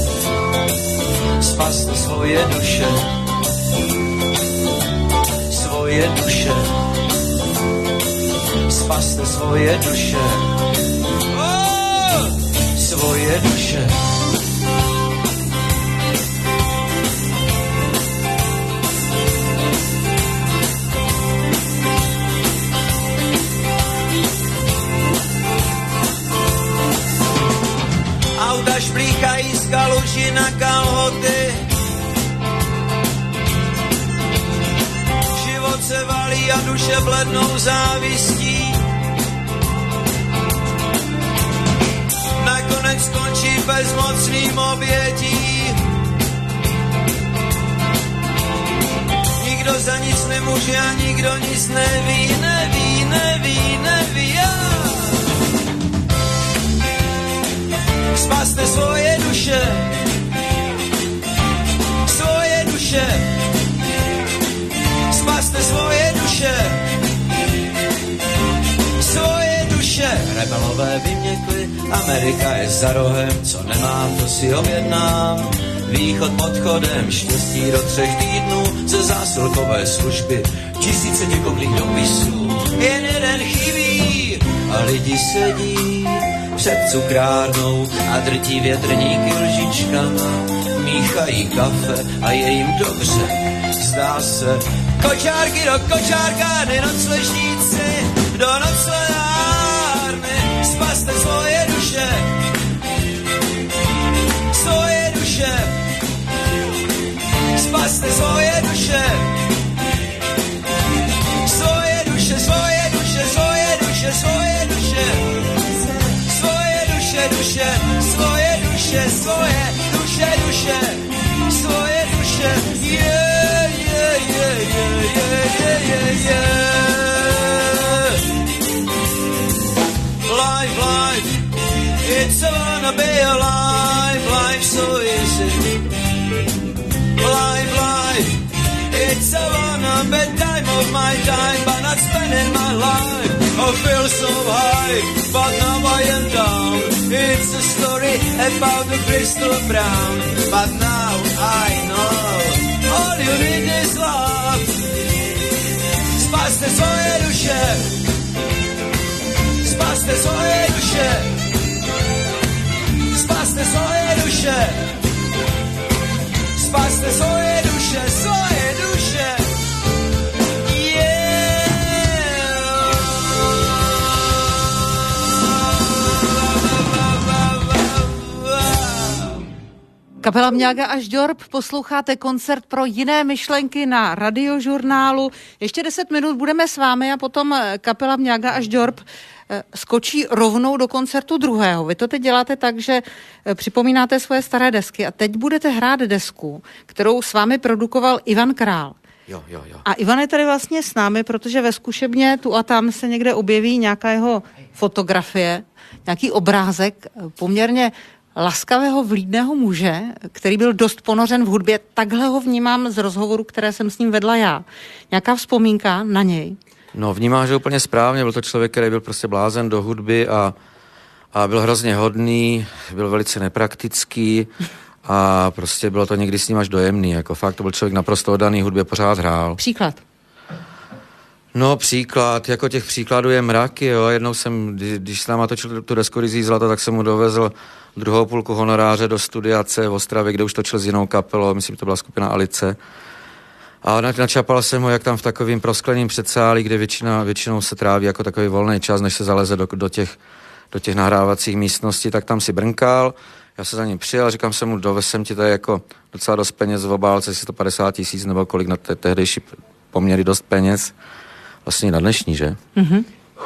spaste svoje duše, svoje duše, spaste svoje duše, oh! Svoje duše. Auta šplíchají z kaluži na kalhoty, život se valí a duše blednou závistí. Nakonec skončí bezmocným obětí. Nikdo za nic nemůže a nikdo nic neví, neví, neví, neví. Já. Spaste svoje duše, svoje duše, spaste svoje duše, svoje duše. Rebelové vyměkli, Amerika je za rohem, co nemám, to si objednám. Východ pod chodem, štěstí do třech týdnů, ze zásilkové služby, tisíce několik dopisů. Jen jeden chybí a lidi sedí před cukrárnou a drtí větrníky lžičkama, míchají kafe a je jim dobře, zdá se. Kočárky do kočárkárny, nocležníci do noclehárny, spaste svoje duše, svoje duše, spaste svoje duše, svoje duše, svoje duše, svoje duše, svoje duše. Duše, svoje duše, svoje duše, duše, svoje duše, yeah, yeah, yeah, yeah, yeah, yeah, yeah. Life, life, it's a wanna be alive, life so easy. Life, life, it's a wanna be time of my time, but not spending my life. I feel so high, but now I am down. It's a story about the crystal brown, but now I know all you need is love. Spaste svoje duše, spaste svoje duše, spaste svoje duše, spaste svoje duše, svoje duše. Kapela Mňága až Ďorb, posloucháte koncert pro jiné myšlenky na Radiožurnálu. Ještě deset minut budeme s vámi a potom kapela Mňága až Ďorb skočí rovnou do koncertu druhého. Vy to teď děláte tak, že připomínáte svoje staré desky a teď budete hrát desku, kterou s vámi produkoval Ivan Král. Jo, jo, jo. A Ivan je tady vlastně s námi, protože ve zkušebně tu a tam se někde objeví nějaká jeho fotografie, nějaký obrázek poměrně laskavého vlídného muže, který byl dost ponořen v hudbě. Takhle ho vnímám z rozhovoru, které jsem s ním vedla já. Nějaká vzpomínka na něj? No, vnímáš ho úplně správně, byl to člověk, který byl prostě blázen do hudby a, a byl hrozně hodný, byl velice nepraktický a prostě bylo to někdy s ním až dojemný, jako fakt to byl člověk naprosto oddaný hudbě, pořád hrál. Příklad? No příklad, jako těch příkladů je mraky, jo, jednou jsem, když s náma točil tu desku Rizí zlato, tak jsem mu dovezl druhou půlku honoráře do studia C v Ostravě, kde už točil s jinou kapelou, myslím, to byla skupina Alice. A načapal jsem ho, jak tam v takovým proskleným předsálí, kde většina, většinou se tráví jako takový volný čas, než se zaleze do, do, těch, do těch nahrávacích místností, tak tam si brnkal. Já se za ním přijel, říkám se mu, dovez jsem ti tady jako docela dost peněz v obálce, sto padesát tisíc nebo kolik na te- tehdejší poměry dost peněz. Vlastně na dnešní, že? Mm-hmm.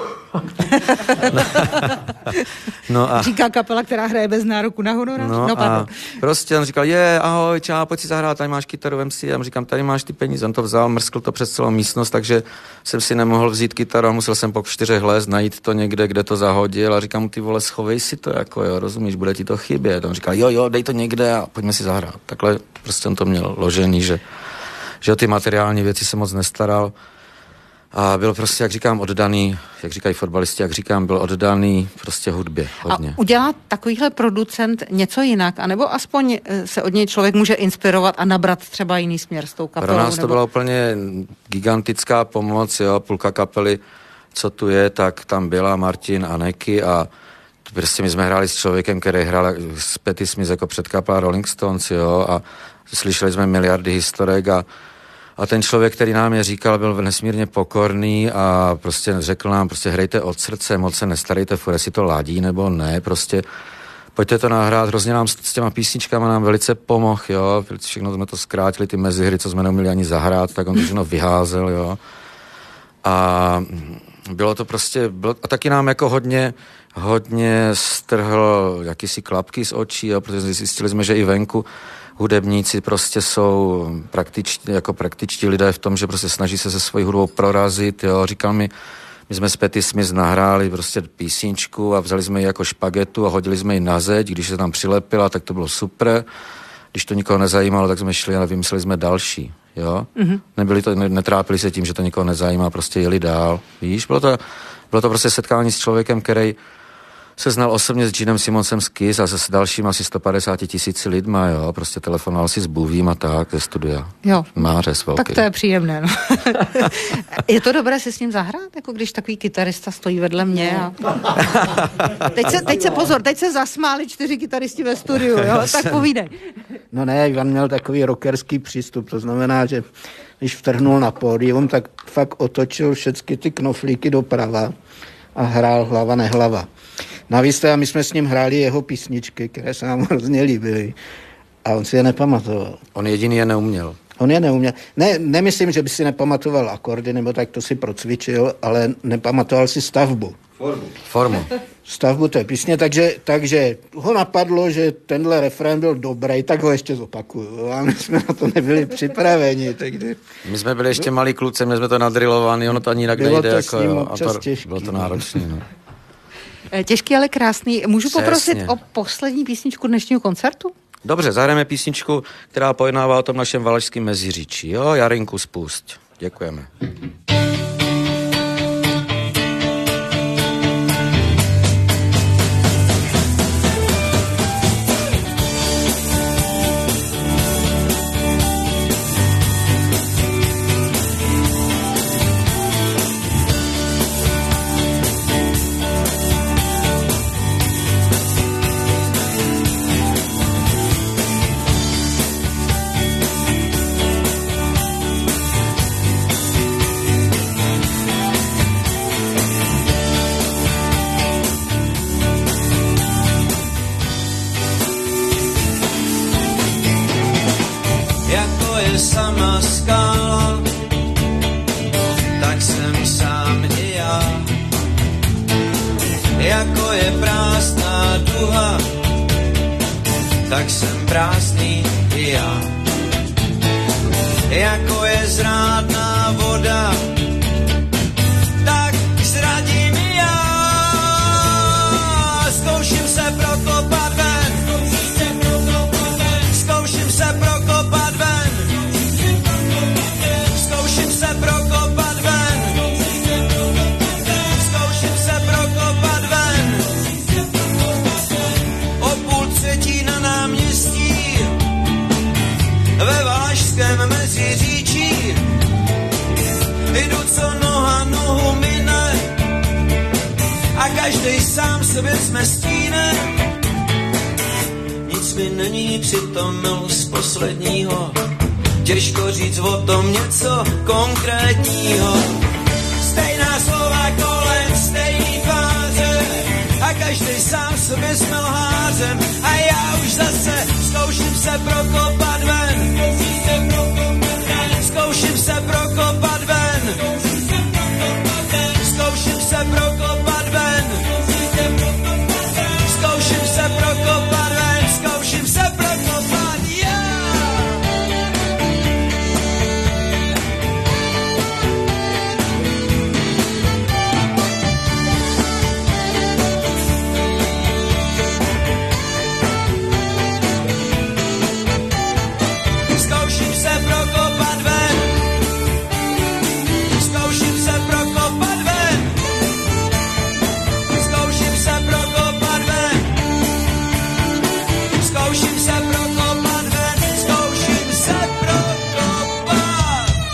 no a... Říká kapela, která hraje bez nároku na honorář. No, no a prostě on říkal, je, ahoj, čau, pojď si zahrát, tady máš kytaru, vem si. Já mu říkám, tady máš ty peníze. On to vzal, mrskl to přes celou místnost, takže jsem si nemohl vzít kytaru a musel jsem po čtyřech lézt, najít to někde, kde to zahodil a říkám mu, ty vole, schovej si to, jako jo, rozumíš, bude ti to chybět. On říkal, jo, jo, dej to někde a pojďme si zahrát. Takhle prostě on to měl ložený, že, že o ty materiální věci se moc nestaral. A byl prostě, jak říkám, oddaný, jak říkají fotbalisti, jak říkám, byl oddaný prostě hudbě hodně. A udělá takovýhle producent něco jinak, anebo aspoň se od něj člověk může inspirovat a nabrat třeba jiný směr s tou kapelou? Pro nás to nebo... byla úplně gigantická pomoc, jo, půlka kapely, co tu je, tak tam byla Martin a Neky a prostě my jsme hráli s člověkem, který hrál s Patti Smith jako předkapela Rolling Stones, jo, a slyšeli jsme miliardy historek a A ten člověk, který nám je říkal, byl nesmírně pokorný a prostě řekl nám, prostě hrajte od srdce, moc se nestarejte, furt jestli to ladí nebo ne, prostě pojďte to nahrát, hrozně nám s těma písničkama nám velice pomohl, jo, všechno jsme to zkrátili, ty mezihry, co jsme neuměli ani zahrát, tak on to všechno vyházel, jo. A bylo to prostě, bylo, a taky nám jako hodně, hodně strhl jakýsi klapky z očí, jo, protože zjistili jsme, že i venku hudebníci prostě jsou praktičtí, jako praktičtí lidé v tom, že prostě snaží se se svojí hudbou prorazit, jo, říkal mi, my jsme s Patti Smith nahráli prostě písničku a vzali jsme ji jako špagetu a hodili jsme ji na zeď, když se tam přilepila, tak to bylo super, když to nikoho nezajímalo, tak jsme šli a vymysleli jsme další, jo, mm-hmm. Nebyli to, netrápili se tím, že to nikoho nezajímá, prostě jeli dál, víš, bylo to, bylo to prostě setkání s člověkem, který se znal osobně s Ginem Simonsem z Kiss a se s dalším asi sto padesát tisíci lidma, jo, prostě telefonoval si s Buvím a tak ze studia. Jo. Mářes velký. Tak to je příjemné, no. Je to dobré si s ním zahrát, jako když takový kytarista stojí vedle mě a... teď, se, teď se pozor, teď se zasmáli čtyři kytaristi ve studiu, jo, tak povídej. No ne, Ivan měl takový rockerský přístup, to znamená, že když vtrhnul na pódium, tak fakt otočil všechny ty knoflíky doprava a hrál hlava nehlava. Navíc teda my jsme s ním hráli jeho písničky, které se nám hrozně líbily a on si je nepamatoval. On jediný je neuměl. On je neuměl. Ne, nemyslím, že by si nepamatoval akordy, nebo tak to si procvičil, ale nepamatoval si stavbu. Formu. Formu. Stavbu té písně, takže, takže ho napadlo, že tenhle refrén byl dobrý, tak ho ještě zopakuju. A my jsme na to nebyli připraveni. Takže... My jsme byli ještě malí kluci, my jsme to nadrilovaný, ono to ani jinak nejde. To jako, jo, a to, těžký, bylo to náročné. No. Těžký, ale krásný. Můžu Přesně. poprosit o poslední písničku dnešního koncertu? Dobře, zahrajeme písničku, která pojednává o tom našem valašském Meziříčí. Jo, Jarinku, spusť. Děkujeme. Sama skala, tak jsem sám i já. Jako je prázdná duha, tak jsem prázdný i já. Jako je zrádná voda, tak zradím i já. Zkouším se prokopat ven, zkouším se prokopat ven. Zkouším se prokopat ven. Zkouším se prokopat ven. pískem mezi říčí. Jdu, co noha nohu mine, a každej sám sobě jsme stínem. Nic mi není přitom milu z posledního, těžko říct o tom něco konkrétního. Stejná slova kolem stejný tváře, a každej sám sobě jsme lhářem. A já už zase zkouším se prokopat ven, zkouším se prokopat ven, zkouším se prokopat ven, zkouším se prokopat ven, zkouším se prokopat, yeah! Zkouším se prokopat ven, zkouším se prokopat ven, zkouším se prokopat ven, zkouším se prokopat ven, zkouším se prokopat ven.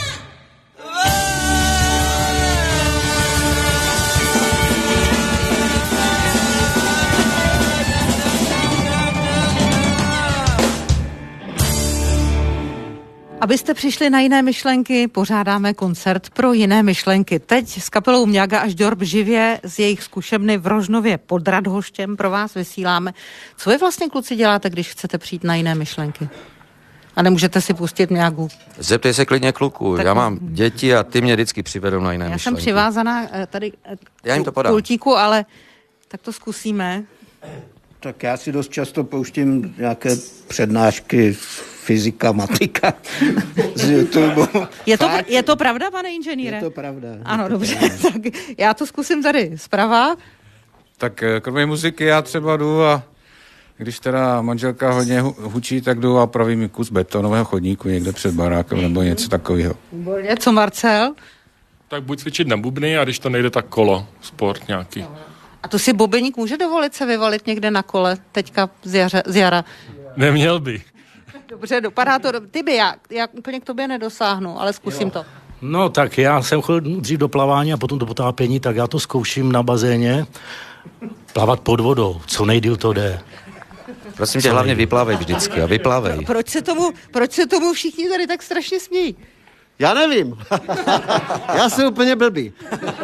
Abyste přišli na jiné myšlenky, pořádáme koncert pro jiné myšlenky. Teď s kapelou Mňaga až Ďorb živě z jejich zkušebny v Rožnově pod Radhoštěm pro vás vysíláme. Co vy vlastně, kluci, děláte, když chcete přijít na jiné myšlenky? A nemůžete si pustit Mňagu. Zeptej se klidně kluku. Tak... Já mám děti a ty mě vždycky přivedou na jiné Já myšlenky. jsem přivázaná tady Já jim to podám. pultíku, ale tak to zkusíme. Tak já si dost často pouštím nějaké přednášky fyzika, matika z YouTube. Je to, je to pravda, pane inženýre? Je to pravda. Ano, to dobře. pravda. Tak já to zkusím tady zprava. Tak kromě muziky já třeba jdu a když teda manželka hodně hu- hučí, tak jdu a pravím kus betonového chodníku někde před barákem nebo něco takového. Výborně, co Marcel? Tak buď cvičit na bubny, a když to nejde, tak kolo, sport nějaký. A to si bubeník může dovolit se vyvalit někde na kole teďka z, jaře, z jara? Neměl by. Dobře, dopadá to. Ty by, já, já úplně k tobě nedosáhnu, ale zkusím jo. to. No tak já jsem chodil dřív do plavání a potom do potápění, tak já to zkouším na bazéně. Plavat pod vodou, co nejdýl to jde. Prosím tě, hlavně vyplavej vždycky a vyplavej. Proč se tomu, proč se tomu všichni tady tak strašně smějí? Já nevím. Já jsem úplně blbý.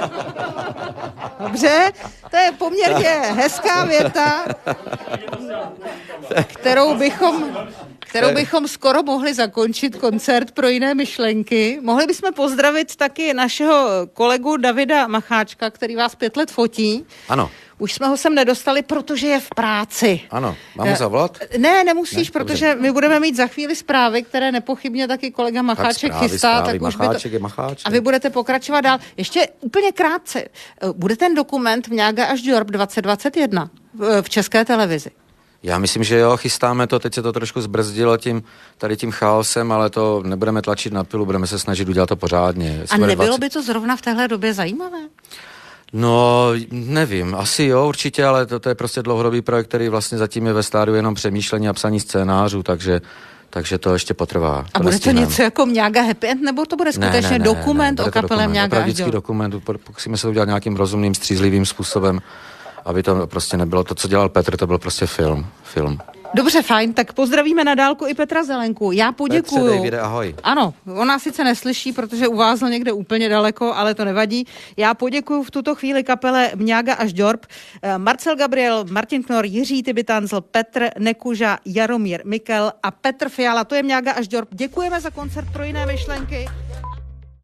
Dobře, to je poměrně hezká věta, kterou bychom, kterou bychom skoro mohli zakončit koncert pro jiné myšlenky. Mohli bychom pozdravit taky našeho kolegu Davida Macháčka, který vás pět let fotí. Ano. Už jsme ho sem nedostali, protože je v práci. Ano, mám mu zavolat? Ne, nemusíš, Ne, protože my budeme mít za chvíli zprávy, které nepochybně taky kolega Macháček zprávy, chystá. zprávy, tak už Macháček by to... je Macháček. A vy budete pokračovat dál. Ještě úplně krátce. Bude ten dokument Mňaga až Ďorb dvacet dvacet jedna v České televizi? Já myslím, že jo, chystáme to, teď se to trošku zbrzdilo tím, tady tím chaosem, ale to nebudeme tlačit na pilu, budeme se snažit udělat to pořádně. A nebylo by to zrovna v téhle době zajímavé? No, nevím, asi jo, určitě, ale to, to je prostě dlouhodobý projekt, který vlastně zatím je ve stádiu jenom přemýšlení a psaní scénářů, takže, takže to ještě potrvá. A bude to něco jako Mňaga Happy End, nebo to bude skutečně ne, ne, ne, dokument ne, o kapele Mňaga až Ďorb? dokument, pokusíme se to udělat nějakým rozumným, střízlivým způsobem, aby to prostě nebylo to, co dělal Petr, to byl prostě film, film. Dobře, fajn, tak pozdravíme na dálku i Petra Zelenku. Já poděkuju. Petře, Davide, ahoj. Ano, ona sice neslyší, protože uvázl někde úplně daleko, ale to nevadí. Já poděkuju v tuto chvíli kapele Mňaga až Ďorb. Marcel Gabriel, Martin Knor, Jiří Tybytanzl, Petr Nekuža, Jaromír Mikel a Petr Fiala. To je Mňaga až Ďorb. Děkujeme za koncert pro jiné myšlenky.